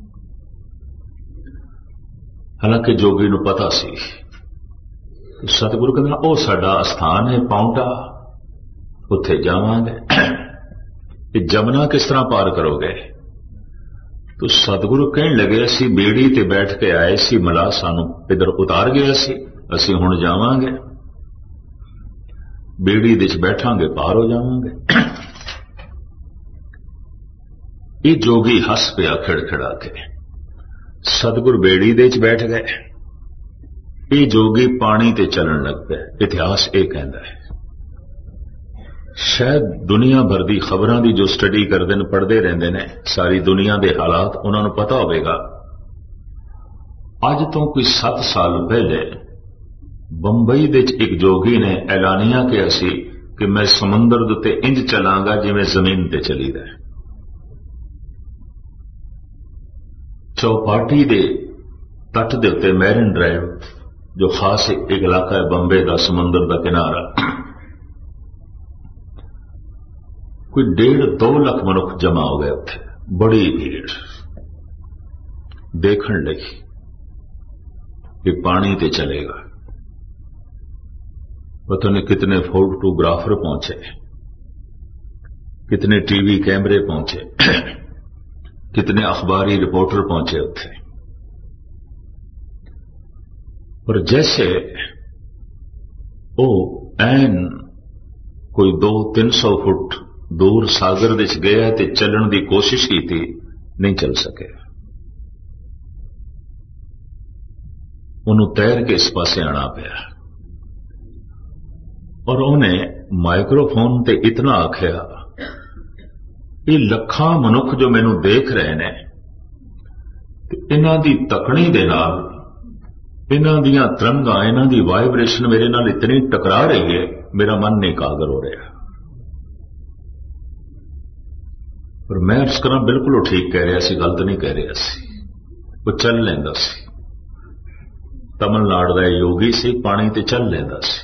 हालांकि जोगी नूं पता सी। तो सतगुरु कहंदा ओ साडा स्थान है पाउंटा, उत्थे जावांगे। जमुना किस तरह पार करोगे? तो सतगुरु कहने लगे असी बेड़ी ते बैठ के आए सी, मला सानू इधर उतार गया सी, असी हुण जावांगे, बेड़ी दे च बैठांगे पार हो जावांगे। ये जोगी हस पिया खिड़खिड़ा के। सतगुरु बेड़ी दे च बैठ गए, ये जोगी पानी ते चलन लग पे। इतिहास ये कहता है। शायद दुनिया भर की खबरों की जो स्टडी करते हैं, पढ़ते रहते हैं, सारी दुनिया के हालात उन्होंने पता होगा। अज तो कोई 7 साल पहले बंबई दे एक जोगी ने ऐलानिया किया सी कि मैं समुंदर दे उत्ते इंज चलांगा जिवें जमीन ते चलीदा है। चौपाटी दे तट दे उत्ते मैरिन ड्राइव जो खास एक इलाका है बंबे का समुंदर का किनारा, कोई 1.5-2 लाख मनुख जमा हो गए उत्थे, बड़ी भीड़ देखण लई कि पानी ते चलेगा। पता नहीं कितने फोटोग्राफर पहुंचे, कितने टीवी कैमरे पहुंचे, कितने अखबारी रिपोर्टर पहुंचे उत्थे। और जैसे वो ऐन कोई 200-300 फुट दूर सागर विच गया ते चलण दी कोशिश की थी, नहीं चल सके। उन्होंने तैर के इस पासे आना पाया और उन्हें माइक्रोफोन ते इतना आख्या, ये लखां मनुख जो मैनू देख रहे ने, इन्हां दी तकनी दे नाल, इन्हां दियां तरंगां, इन्हां दी वाइब्रेशन मेरे नाल इतनी टकरा रही है, मेरा मन नहीं एकाग्र हो रहा। पर मैं उस तरह बिल्कुल ठीक कह रहा सी, गलत नहीं कह रहा सी। वो चल लेंदा सी, तमिलनाडु का योगी सी, पानी ते चल लेंदा सी।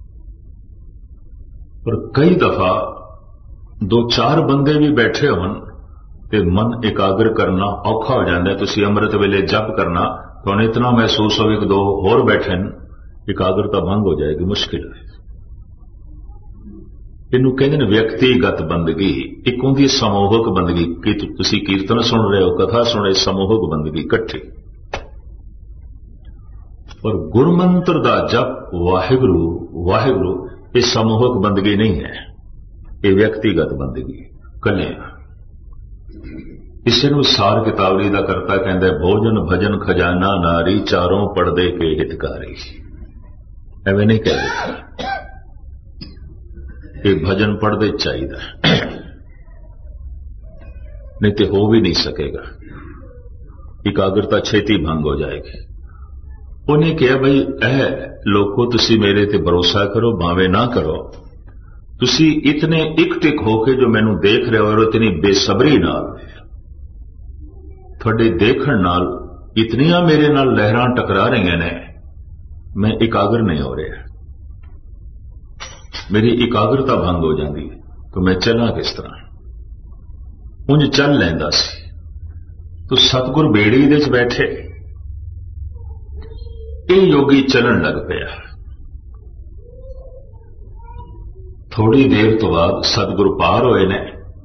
पर कई दफा 2-4 बंदे भी बैठे होन ते मन एकाग्र करना औखा हो जाता है। तुसीं अमृत वेले जप करना, तो इतना महसूस हो कि 2 होर बैठे, एकाग्रता भंग हो जाएगी, मुश्किल है। इनू कहते हैं व्यक्तिगत बंदगी, एक होंदी समूहक बंदगी कि तुसीं कीर्तन सुन रहे हो, कथा सुन रहे, समूहक बंदगी इकट्ठी। और गुरमंत्र दा जप वाहिगुरु वाहिगुरु ये समूहक बंदगी नहीं है, ये व्यक्तिगत बंदगी कले। इसे नूं सार कितावली दा करता कहंदा, भोजन भजन खजाना नारी, चारों पड़दे के हितकारी। एवें नहीं कहते, ये भजन पढ़दे चाहिए, नहीं तो हो भी नहीं सकेगा, एकाग्रता छेती भंग हो जाएगी। उन्हें कहा, भाई ऐ लोगों तुसी मेरे ते भरोसा करो, भावे ना करो, तुसी इतने इकटिक होके जो मैनू देख रहे हो और इतनी बेसब्री नाल थोड़े देखण नाल इतनियां मेरे नाल लहरां टकरा रही ने, मैं एकाग्र नहीं हो रहा, मेरी एकाग्रता भंग हो जाती है, तो मैं चला किस तरह। उंज चल लैंदा सी, तो सतगुर बेड़ी दे च बैठे, ये योगी चलन लग पिया। थोड़ी देर तो बाद सतगुरु पार होए ने,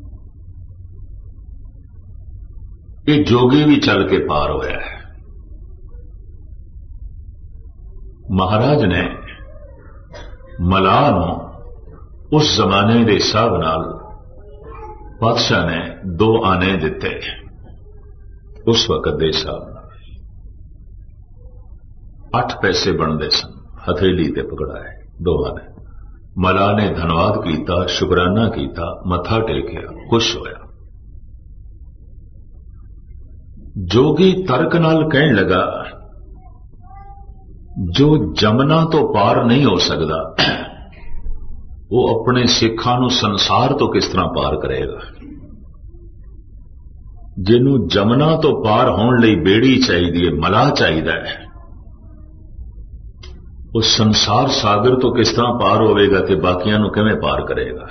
ये जोगी भी चल के पार होया है। महाराज ने मलाह नूं उस जमाने के हिसाब नाल बादशाह ने 2 आने दिते, उस वक्त के हिसाब नाल 8 पैसे बनते सन, हथेली ते पकड़ाए 2 आने। मलाह ने धन्यवाद किया, शुकराना किया, मथा टेकिया, खुश होया। जोगी तर्क नाल कहन लगा, जो जमना तो पार नहीं हो सकता, वो अपने सिखां नूं संसार तो किस तरह पार करेगा। जिन्हों जमना तो पार होने लई बेड़ी चाहिए, मलाह चाहिए है, वो संसार सागर तो किस तरह पार होवेगा ते बाकियां नूं किवें पार करेगा।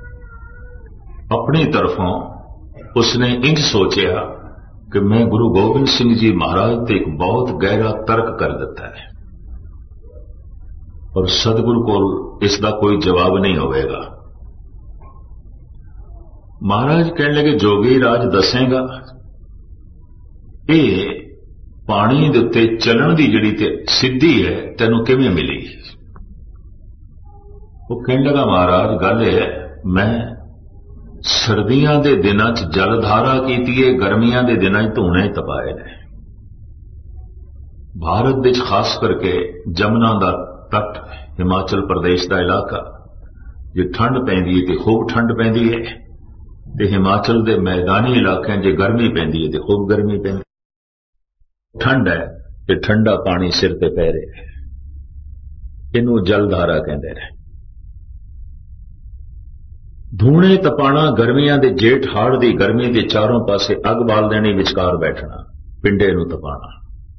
अपनी तरफों उसने इंज सोचा कि मैं गुरु गोबिंद सिंह जी महाराज ते एक बहुत गहरा तर्क कर दिता है और सतगुरु को इसका कोई जवाब नहीं होगा। महाराज कहने लगे, जोगी राज दसेगा, ये पानी दे उत्ते चलण दी जिहड़ी ते सिद्धि है तैनूं किवें मिली। वो कहने लगा, महाराज गल है, मैं सर्दियां दे दिनां च जलधारा कीती है, गर्मियां दे दिनां च धूने तपाए ने। भारत दे खास करके जमुना दा तट, हिमाचल प्रदेश का इलाका, जे ठंड पैंदी है तो खूब ठंड पैंदी है, ते हिमाचल के मैदानी इलाकों जे गर्मी पैंदी है तो खूब गर्मी पैंदी। ठंड है ਤੇ ਠੰਡਾ ਪਾਣੀ ਸਿਰ ਤੇ ਪੈ ਰਿਹਾ, ਇਹਨੂੰ ਜਲਧਾਰਾ ਕਹਿੰਦੇ ਨੇ। ਧੂਣੇ ਤਪਾਣਾ, ਗਰਮੀਆਂ ਦੇ ਜੇਠ ਹਾੜ ਦੀ ਗਰਮੀ ਦੇ ਚਾਰੋਂ ਪਾਸੇ ਅੱਗ ਬਾਲ ਦੇਣੀ, ਵਿਚਕਾਰ ਬੈਠਣਾ, ਪਿੰਡੇ ਨੂੰ ਤਪਾਣਾ।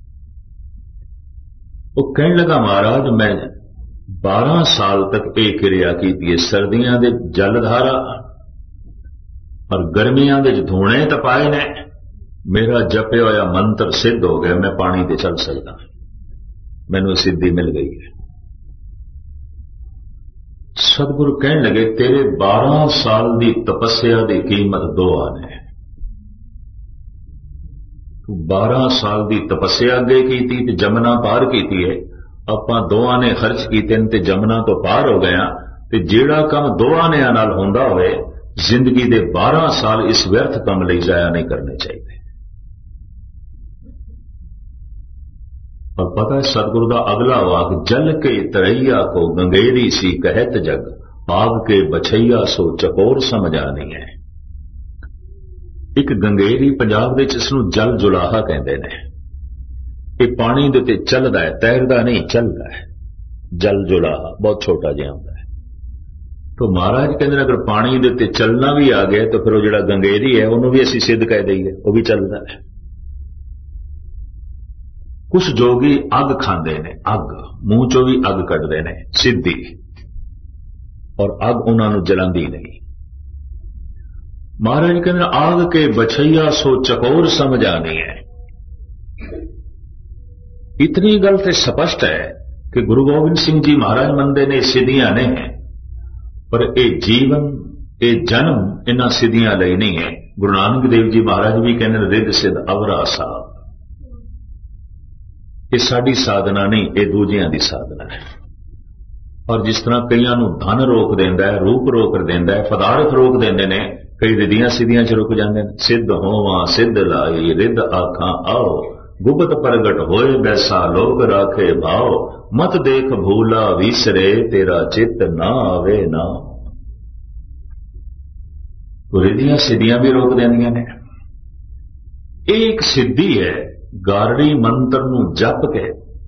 ਉਹ ਕਹਿਣ ਲੱਗਾ, ਮਹਾਰਾਜ ਮੈਂ 12 ਸਾਲ ਤੱਕ ਇਹ ਕਿਰਿਆ ਕੀਤੀ ਹੈ, ਸਰਦੀਆਂ ਦੇ ਜਲਧਾਰਾ और गर्मियां दे धूणे तपाए ने, मेरा जपया होया मंत्र सिद्ध हो गया, मैं पानी ते चल सकता, मैनू सिद्धि मिल गई है। सतगुरु कहने लगे, तेरे 12 साल की तपस्या की कीमत 2 आने। तू 12 साल की तपस्या अगे की, जमुना पार की है, आपां 2 आने खर्च किए ते जमुना तो पार हो गया। ते जेड़ा काम 2 आनियां नाल होंदा होवे, जिंदगी दे 12 साल इस व्यर्थ काम लई जाया नहीं करने चाहिए। और पता है सतगुरु का अगला वाक, जल के तरैया को गंगेरी सी कहत जग, आग के बछैया सो चकोर समझा नहीं है। एक गंगेरी पंजाब दे इसनूं जल जुलाहा कहते हैं। ये पानी दे ते चलदा है, तैरदा नहीं, चलदा है। जल जुलाहा बहुत छोटा जिहा होंदा है। तो महाराज कहते हैं, अगर पानी दे ते चलना भी आ गया तो फिर वो जिहड़ा गंगेरी है उन्होंने भी असीं सिद्ध कह दईए, वो भी चलदा है। कुछ जोगी अग खांदे ने, अग मूंह चों भी अग कढदे ने सिद्धि, और अग उन्होंने जलांदी नहीं। महाराज कहते आग के बछैया सो चकोर समझा नहीं है। इतनी गल तो स्पष्ट है कि गुरु गोबिंद सिंह जी महाराज मंदे ने सिद्धियां ने, पर यह जीवन ये जन्म इन्हां सिद्धियां लई नहीं है। गुरु नानक देव जी महाराज भी कहते रिद सिद्ध अवरा साहब, ये साडी साधना नहीं, ये दूजियां दी साधना है। और जिस तरह कईयां नूं धन रोक देंदा है, रूप रोक देंदा है, पदार्थ रोक देंदे ने, कई रिदियां सिद्धियां च रुक जांदे ने। सिद्ध होवां सिद्ध लाई, रिद आखां आओ, गुप्त प्रगट होए बैसा लोग राखे भाव, मत देख भूला विसरे तेरा चित्त ना आवे ना। तो रिदियां सिद्धियां भी रोक देंदियां ने। एक सिद्धि है, गारड़ी मंत्र नूं जप के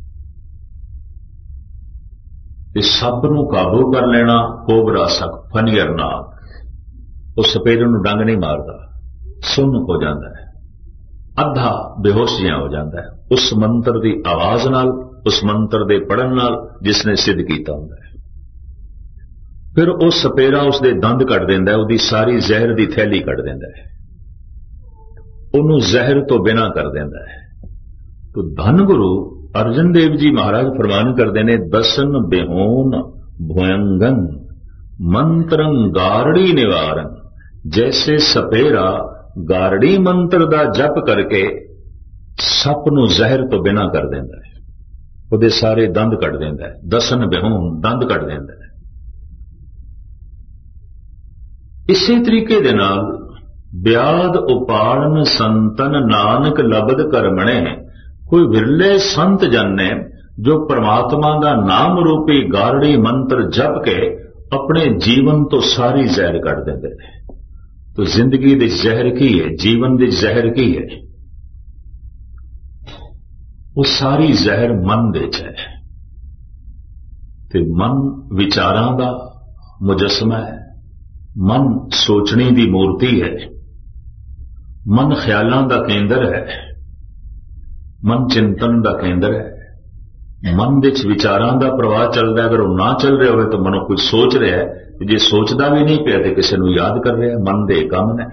सप नूं काबू कर लेना, कोबरा सक फनियर नाग, उस सपेरे नूं डंग नहीं मारदा, सुन्न हो जाता है, अद्धा बेहोश जिहा हो जाता है उस मंत्र की आवाज नाल, उस मंत्र के पढ़न नाल जिसने सिद्ध किया हुंदा है। फिर उस सपेरा उसके दंद कट देंदा है, उसकी सारी जहर की थैली कट देंदा है, उन्होंने जहर तो बिना कर देंदा है। तो धन गुरु अर्जन देव जी महाराज फरमान करते हैं, दसन बेहोन भयंगन मंत्रं गारड़ी निवारण। जैसे सपेरा गारड़ी मंत्र का जप करके सप नूं जहर तो बिना कर देंदा है, ਉਹਦੇ सारे दंद कट देंदा है, दसन बेहोन दंद कट देंदा है। इसी तरीके दे नाल ब्याद उपाड़न संतन नानक लबद करमणे। कोई विरले संत जन ने जो परमात्मा का नाम रूपी गारड़ी मंत्र जप के अपने जीवन तो सारी जहर कट देंदे ने। तो जिंदगी दी जहर की है, जीवन दी जहर की है? वो सारी जहर मन दे च है। ते मन विचारां दा मुजस्मा है, मन सोचने की मूर्ति है, मन ख्यालों का केंद्र है, मन चिंतन का केंद्र है। मन विच विचारां का प्रवाह चलता है। अगर वो ना चल रहा हो तो मनो कुछ सोच रहा है, जे सोचता भी नहीं पिया तो किसी को याद कर रहा है। मन दे काम ने,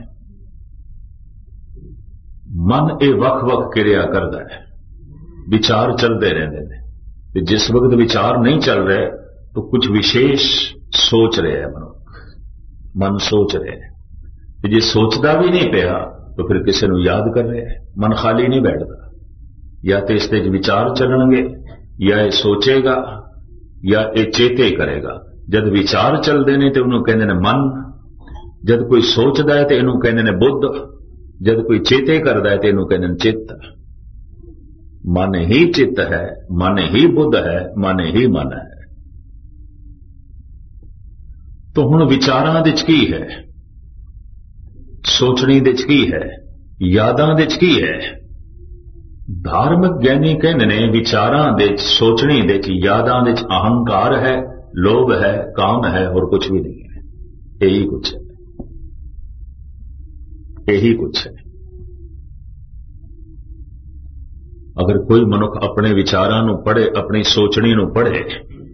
मन ये वख वख किरिया करता है, विचार चलते रहते हैं। जिस वक्त विचार नहीं चल रहे तो कुछ विशेष सोच रहे हैं, मन सोच रहे हैं। जे सोचता भी नहीं पिया तो फिर किसी को याद कर रहे हैं। मन खाली नहीं बैठता, या तो इसके विचार चलणगे, या ये सोचेगा, या ये चेते करेगा। जब विचार चलते हैं तो उन्होंने कहते हैं मन, जब कोई सोचता है तो इन्हों कहते हैं बुद्ध, जब कोई चेते करता है तो इन्हों कहते हैं चित्त। मन ही चित्त है, मन ही बुद्ध है, मन ही मन है। तो हुण विचारां दे च की है, सोचने दे च की है, यादां दे च की है? धार्मिक ज्ञानी कहते ने विचारां दे सोचने दे यादां दे अहंकार है, लोभ है, काम है और कुछ भी नहीं है। यही कुछ है, यही कुछ है। अगर कोई मनुख अपने विचारां नूं पढ़े, अपनी सोचनी नूं पढ़े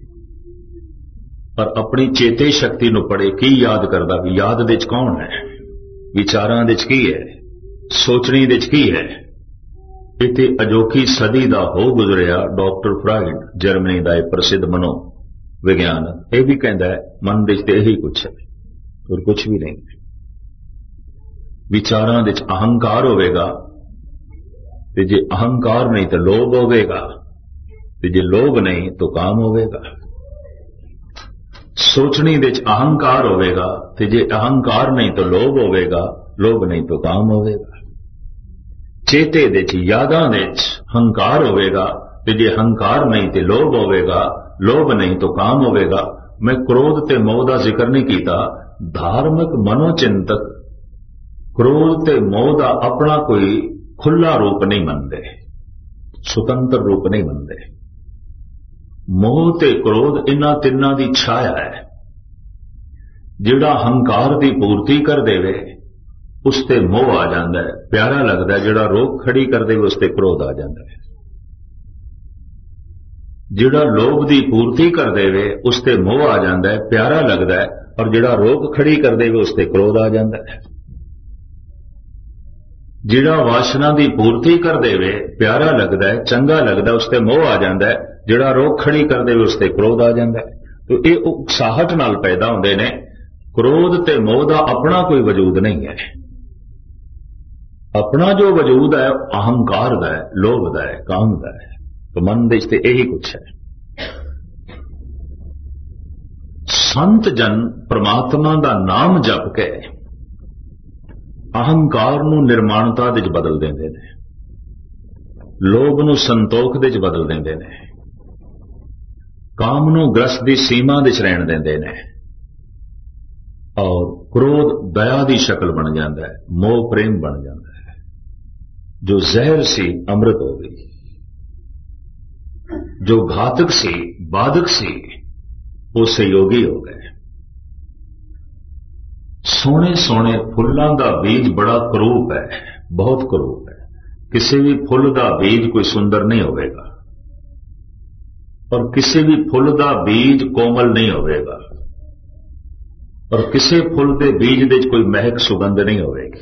पर अपनी चेते शक्ति नूं पढ़े, की याद करदा भी याद दे कौन है, विचारां दे की है, सोचनी दे की है। इते अजोखी सदी दा हो गुजरिया डॉक्टर फ्राइड, जर्मनी का एक प्रसिद्ध मनो विज्ञान, यह भी कहता है मन दे यही कुछ है और कुछ भी नहीं। विचारां दे अहंकार होवेगा ते जे अहंकार नहीं तो लोभ होवेगा, ते जे लोभ नहीं तो काम होवेगा। सोचनी दे अहंकार होवेगा ते जे अहंकार नहीं तो लोभ होवेगा, लोभ नहीं तो काम होवेगा। चेते दे यादां दे हंकार होवेगा ते जे हंकार नहीं ते लोभ होवेगा, लोभ नहीं तो काम होवेगा। मैं क्रोध ते मोह दा जिक्र नहीं कीता। धार्मिक मनोचिंतक क्रोध ते मोह दा अपना कोई खुला रूप नहीं मनते, स्वतंत्र रूप नहीं मनते। मोह ते क्रोध इन्हां तिन्नां दी छाया है। जिहड़ा हंकार दी पूर्ति कर देवे उसते मोह आ जाता है, प्यारा लगता है। जिहड़ा रोक खड़ी कर दे उसते क्रोध आ जाता है। जिहड़ा लोभ दी पूर्ति कर देवे उसते मोह आ जाता है, प्यारा लगता है। और जिहड़ा रोक खड़ी कर देवे उसते क्रोध आ जाता है। जिहड़ा वासना दी पूर्ति कर देवे प्यारा लगता है, चंगा लगता है, उसते मोह आ जाता है। जिहड़ा रोक खड़ी कर देवे उसते क्रोध आ जाता है। तो ये उत्साहट नाल पैदा होंदे ने। क्रोध ते मोह दा अपना कोई वजूद नहीं है। अपना जो वजूद है अहंकार दा है, लोभ दा है, काम दा है। तो मन दे ते यही कुछ है। संत जन परमात्मा दा नाम जप के अहंकार नूं निर्माणता दे बदल देंदे ने, लोभ नूं संतोख दे बदल देंदे ने, काम नूं ग्रस्त दी सीमा दे रहण देंदे ने, और क्रोध दया दी शक्ल बन जाता है, मोह प्रेम बन जाता है। जो जहर सी अमृत हो गई, जो घातक सी बाधक सी वो सहयोगी हो गए। सोने सोने फुल्लां दा बीज बड़ा करूप है, बहुत करूप है। किसी भी फुल दा बीज कोई सुंदर नहीं होगा और किसी भी फुल दा बीज कोमल नहीं होगा और किसी फुल दे बीज दे कोई महक सुगंध नहीं होगी।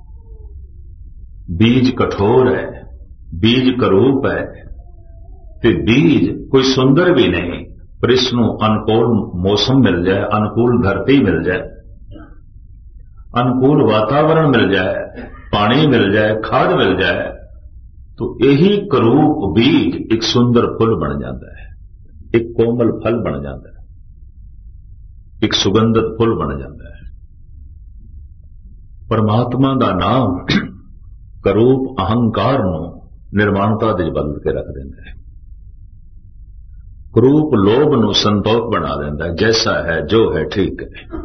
बीज कठोर है, बीज करूप है, ते बीज कोई सुंदर भी नहीं, पर इसनों अनुकूल मौसम मिल जाए, अनुकूल धरती मिल जाए, अनुकूल वातावरण मिल जाए, पानी मिल जाए, खाद मिल जाए, तो यही करूप बीज एक सुंदर फुल बन जाता है, एक कोमल फल बन जाता है, एक सुगंधित फुल बन जाता है। परमात्मा का नाम करूप अहंकार नूं निर्माणता दे बदल के रख देता है। क्रूप लोभ नूं संतोख बना देता है, जैसा है जो है ठीक है,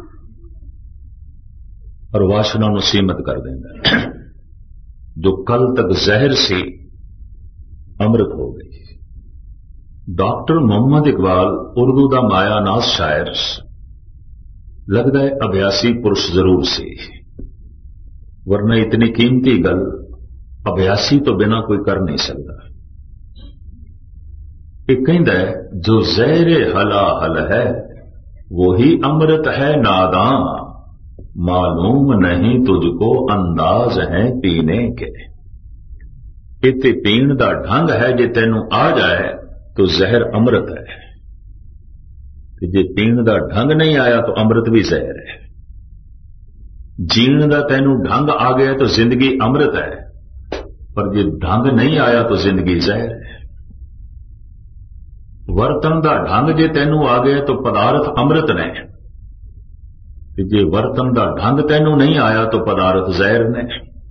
और वासना नूं सीमित कर देता है। जो कल तक जहर सी अमृत हो गई। डॉक्टर मोहम्मद इकबाल उर्दू का मायानाज शायर, लगता है अभ्यासी पुरुष जरूर सी, वरना इतनी कीमती गल अभ्यासी तो बिना कोई कर नहीं सकता। एक कहता है जो जहरे हला हल है वही अमृत है नादां, मालूम नहीं तुझको अंदाज है पीने के। इते पीण दा ढंग है, जे तेनू आ जाए तो जहर अमृत है, जे पीण दा ढंग नहीं आया तो अमृत भी जहर है। जीण दा तेनू ढंग आ गया तो जिंदगी अमृत है, पर जे ढंग नहीं आया तो जिंदगी जहर है। वर्तन दा ढंग जे तेनू आ गया तो पदार्थ अमृत ने, जे वर्तन दा ढंग तेनू नहीं आया तो पदार्थ जहर ने।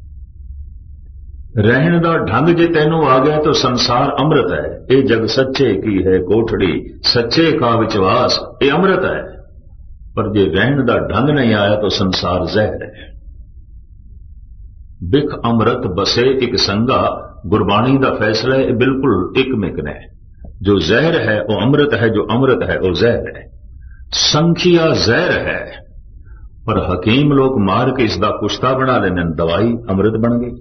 रहन दा ढंग जे तेनू आ गया तो संसार अमृत है। ये जग सच्चे की है कोठड़ी, सच्चे का विश्वास, ये अमृत है, पर जे रहन दा ढंग नहीं आया तो संसार जहर है। बिख अमृत बसे एक संगा, गुरबाणी का फैसला है बिल्कुल एक मिक ने। जो जहर है वो अमृत है, जो अमृत है वो जहर है। संखिया जहर है पर हकीम लोग मार के इसका कुश्ता बना लेने, दवाई अमृत बन गई।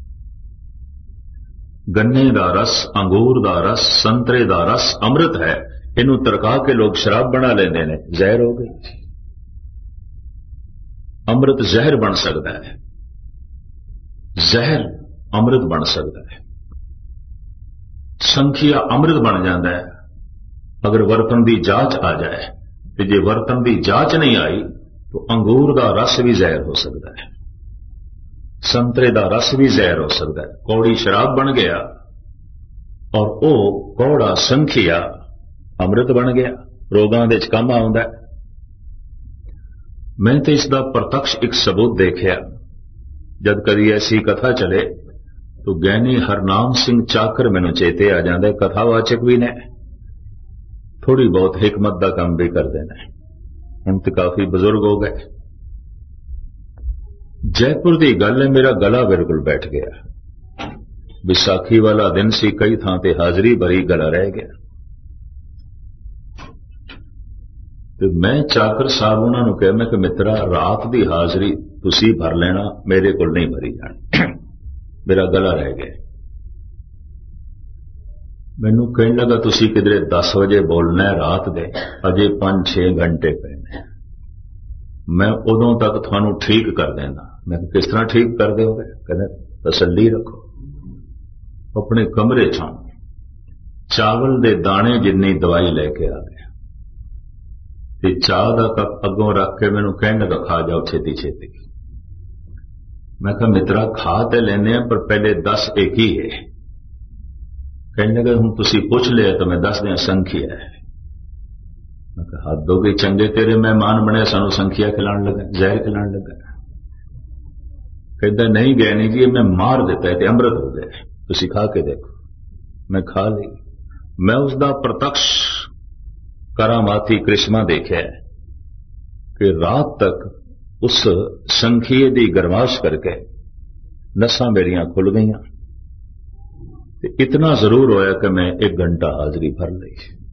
गन्ने का रस, अंगूर का रस, संतरे का रस अमृत है, इनू तरका के लोग शराब बना लेंदे ने, जहर हो गई। अमृत जहर बन सकता है, जहर अमृत बन सकता है। संखिया अमृत बन जाता है अगर वर्तन की जांच आ जाए, तो जे वर्तन की जांच नहीं आई तो अंगूर का रस भी जहर हो सकता है, संतरे का रस भी जहर हो सकता है। कौड़ी शराब बन गया और वो कौड़ा संखिया अमृत बन गया, रोगां दे च काम आउंदा है। मैं तो इसका प्रत्यक्ष एक सबूत देखिया। जब कभी ऐसी कथा चले तो ज्ञानी हरनाम सिंह चाकर मैनू चेते आ जाता है, कथावाचक भी ने, थोड़ी बहुत हिकमत का काम भी कर देना। हम तो काफी बुजुर्ग हो गए। जयपुर की गल है, मेरा गला बिल्कुल बैठ गया। विसाखी वाला दिन सी, कई थां ते हाजरी भरी, गला रह गया। तो मैं चाकर साहब उन्होंने कहा, मैं कि मित्रा रात की हाजरी तुसी भर लेना, मेरे को नहीं भरी जानी, मेरा गला रह गया। मैनू कहने लगा तुसी किधरे 10 बजे बोलना है रात दे, अजे 5-6 घंटे पैने, मैं उदों तक थानू ठीक कर देना। मैं किस तरह ठीक कर दोगे? कहते तसल्ली रखो, अपने कमरे चों चावल दे दाने जिन्नी दवाई लेके आ गया ते चाह का कप अगों रख के मैनू कहने लगा खा जाओ छेती छेती। मैं कहा मित्रा खा तो लेने पर पहले 10 एक ही है। कहने लगे हूं तुसी पूछ लिया तो मैं दस दिया संखिया है। मैं कहा हद हो गई, चंगे तेरे मेहमान बने, सानू संखिया खिलाने लगा, जहर खिलाने लगा। कहता नहीं गया नहीं जी, मैं मार देता है, अमृत हो गया, तुसी खा के देखो। मैं खा ली। मैं उसका प्रत्यक्ष करामाती करिश्मा देखा कि रात तक उस संखिए की गरमाश करके नसां मेरियां खुल गईयां। इतना जरूर होया कि मैं 1 घंटा हाजरी भर ली।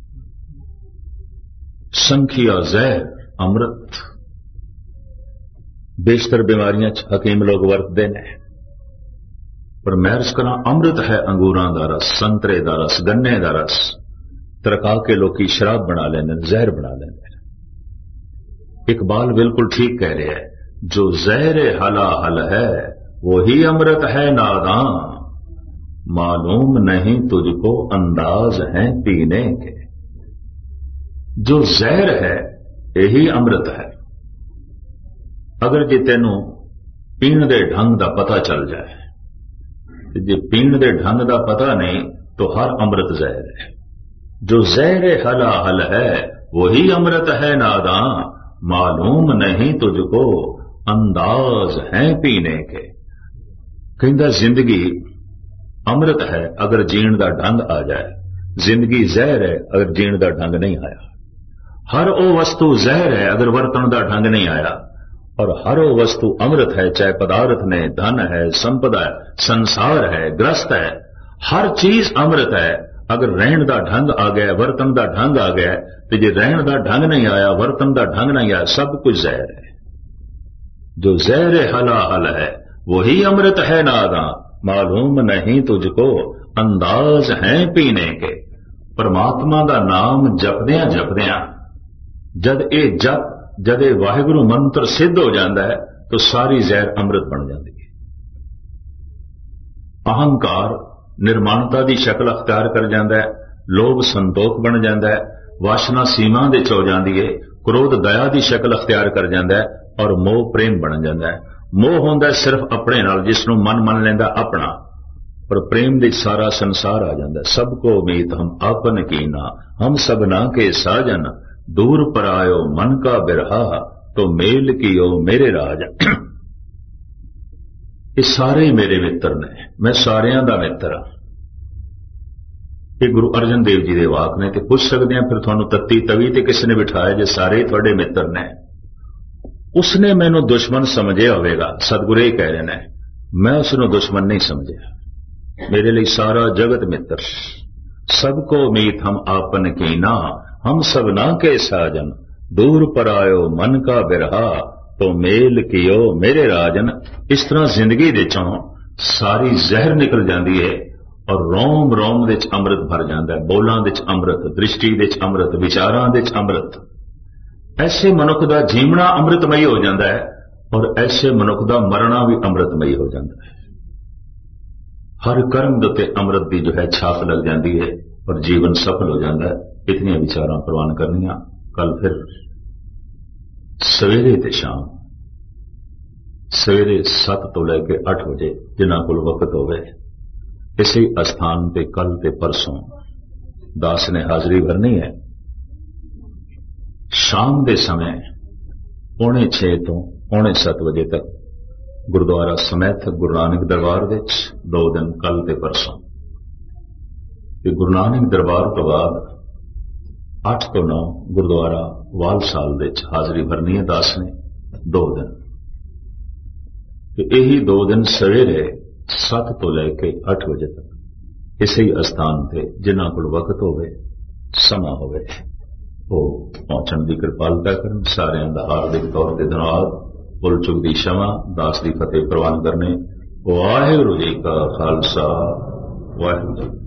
संखिया जहर, अमृत बेशतर बीमारियां हकीम लोग वरतते ने, पर मैं अर्ज करा अमृत है अंगूरां दा रस, संतरे दा रस, गन्ने दा रस, तरका के लोग शराब बना लेने, जहर बना लेने। इकबाल बिल्कुल ठीक कह रहे हैं, जो जहर हला हल है वही अमृत है नादां, मालूम नहीं तुझको अंदाज है पीने के। जो जहर है यही अमृत है। अगर जे तेनू पीण दे ढंग का पता चल जाए, जे पीण दे ढंग का पता नहीं तो हर अमृत जहर है। जो जहर हला हल है वही अमृत है नादां, मालूम नहीं तुझको अंदाज है पीने के। कहता जिंदगी अमृत है अगर जीण का ढंग आ जाए, जिंदगी जहर है अगर जीण का ढंग नहीं आया। हर वो वस्तु जहर है अगर वरतन का ढंग नहीं आया, और हर वो वस्तु अमृत है, चाहे पदार्थ ने, धन है, संपदा है, संसार है, ग्रस्त है, हर चीज अमृत है अगर रहन का ढंग आ गया, वरतन का ढंग आ गया। तो जे रहन का ढंग नहीं आया, वरतन का ढंग नहीं आया, सब कुछ जहर है। जो जहर हला हल है वही अमृत है नादां, मालूम नहीं तुझको अंदाज है पीने के। परमात्मा का नाम जपदियां जपदियां जद ये वाहिगुरु मंत्र सिद्ध हो जाता है तो सारी जहर अमृत बन जाती है। अहंकार निर्माणता की शक्ल अख्तियार कर जाता है, लोभ संतोख बन जाता है, वासना सीमा दे च हो जाती है, क्रोध दया की शक्ल अख्तियार कर जाता है, और मोह प्रेम बन जाता है। मोह होंदा सिर्फ अपने नाल, जिसनों मन लेंदा अपना, पर प्रेम दे सारा संसार आ जाता है। सबको मीत हम आपन कीना, हम सबना के साजन, दूर पर आयो मन का बिरहा, तो मेल कियो मेरे राज। ये सारे मेरे मित्र ने, मैं सारियां दा मित्र हां। ये गुरु अर्जन देव जी दे वाक ने। ते पुछ सकते हैं फिर थानू तत्ती तवी ते किसने बिठाया जे सारे थोड़े मित्र ने? उसने मैनू दुश्मन समझिया होवेगा, सतगुरु कह रहे हैं, मैं उसनू दुश्मन नहीं समझिया। मेरे लिए सारा जगत मित्र, सबको मीत हम आपन कीना, हम सब ना के साजन, दूर पर आयो मन का बिरहा, तो मेल कियो मेरे राजन। इस तरह जिंदगी दे चों सारी जहर निकल जाती है और रोम रोम दे च अमृत भर जाता है। बोलां दे च अमृत, दृष्टि दे च अमृत, विचारां दे च अमृत। ऐसे मनुख दा जीवना अमृतमई हो जाता है और ऐसे मनुख दा मरना भी अमृतमई हो जाता है। हर कर्म दे उत्ते अमृत की जो है छाप लग जाती है और जीवन सफल हो जाता है। इतनी विचारां प्रवान करनियां। कल फिर सवेरे ते शाम, सवेरे 7 तो लैके 8 बजे जिन्हां कोल वक्त होवे, इसी अस्थान ते कल ते परसों दास ने हाजिरी भरनी है। शाम के समय 6:45 तो 6:45 बजे तक गुरुद्वारा समैथ गुरु नानक दरबार विच 2 दिन कल ते परसों। गुरु नानक दरबार तो बाद 8 तो 9 गुरुद्वारा वालसाल विच हाजिरी भरनी है दास ने 2 दिन। यही 2 दिन सवेरे 7 तो लैके 8 बजे तक इसी स्थान से जिन्हां कोल वक्त होवे, समा होवे, वो पहुंचण की कृपालता करन। सारियां दा हार्दिक तौर ते धन्यवाद। भुल चुक दी क्षमा, दास दी फतेह प्रवान करने। वाहिगुरू जी का खालसा, वाहिगुरू जी।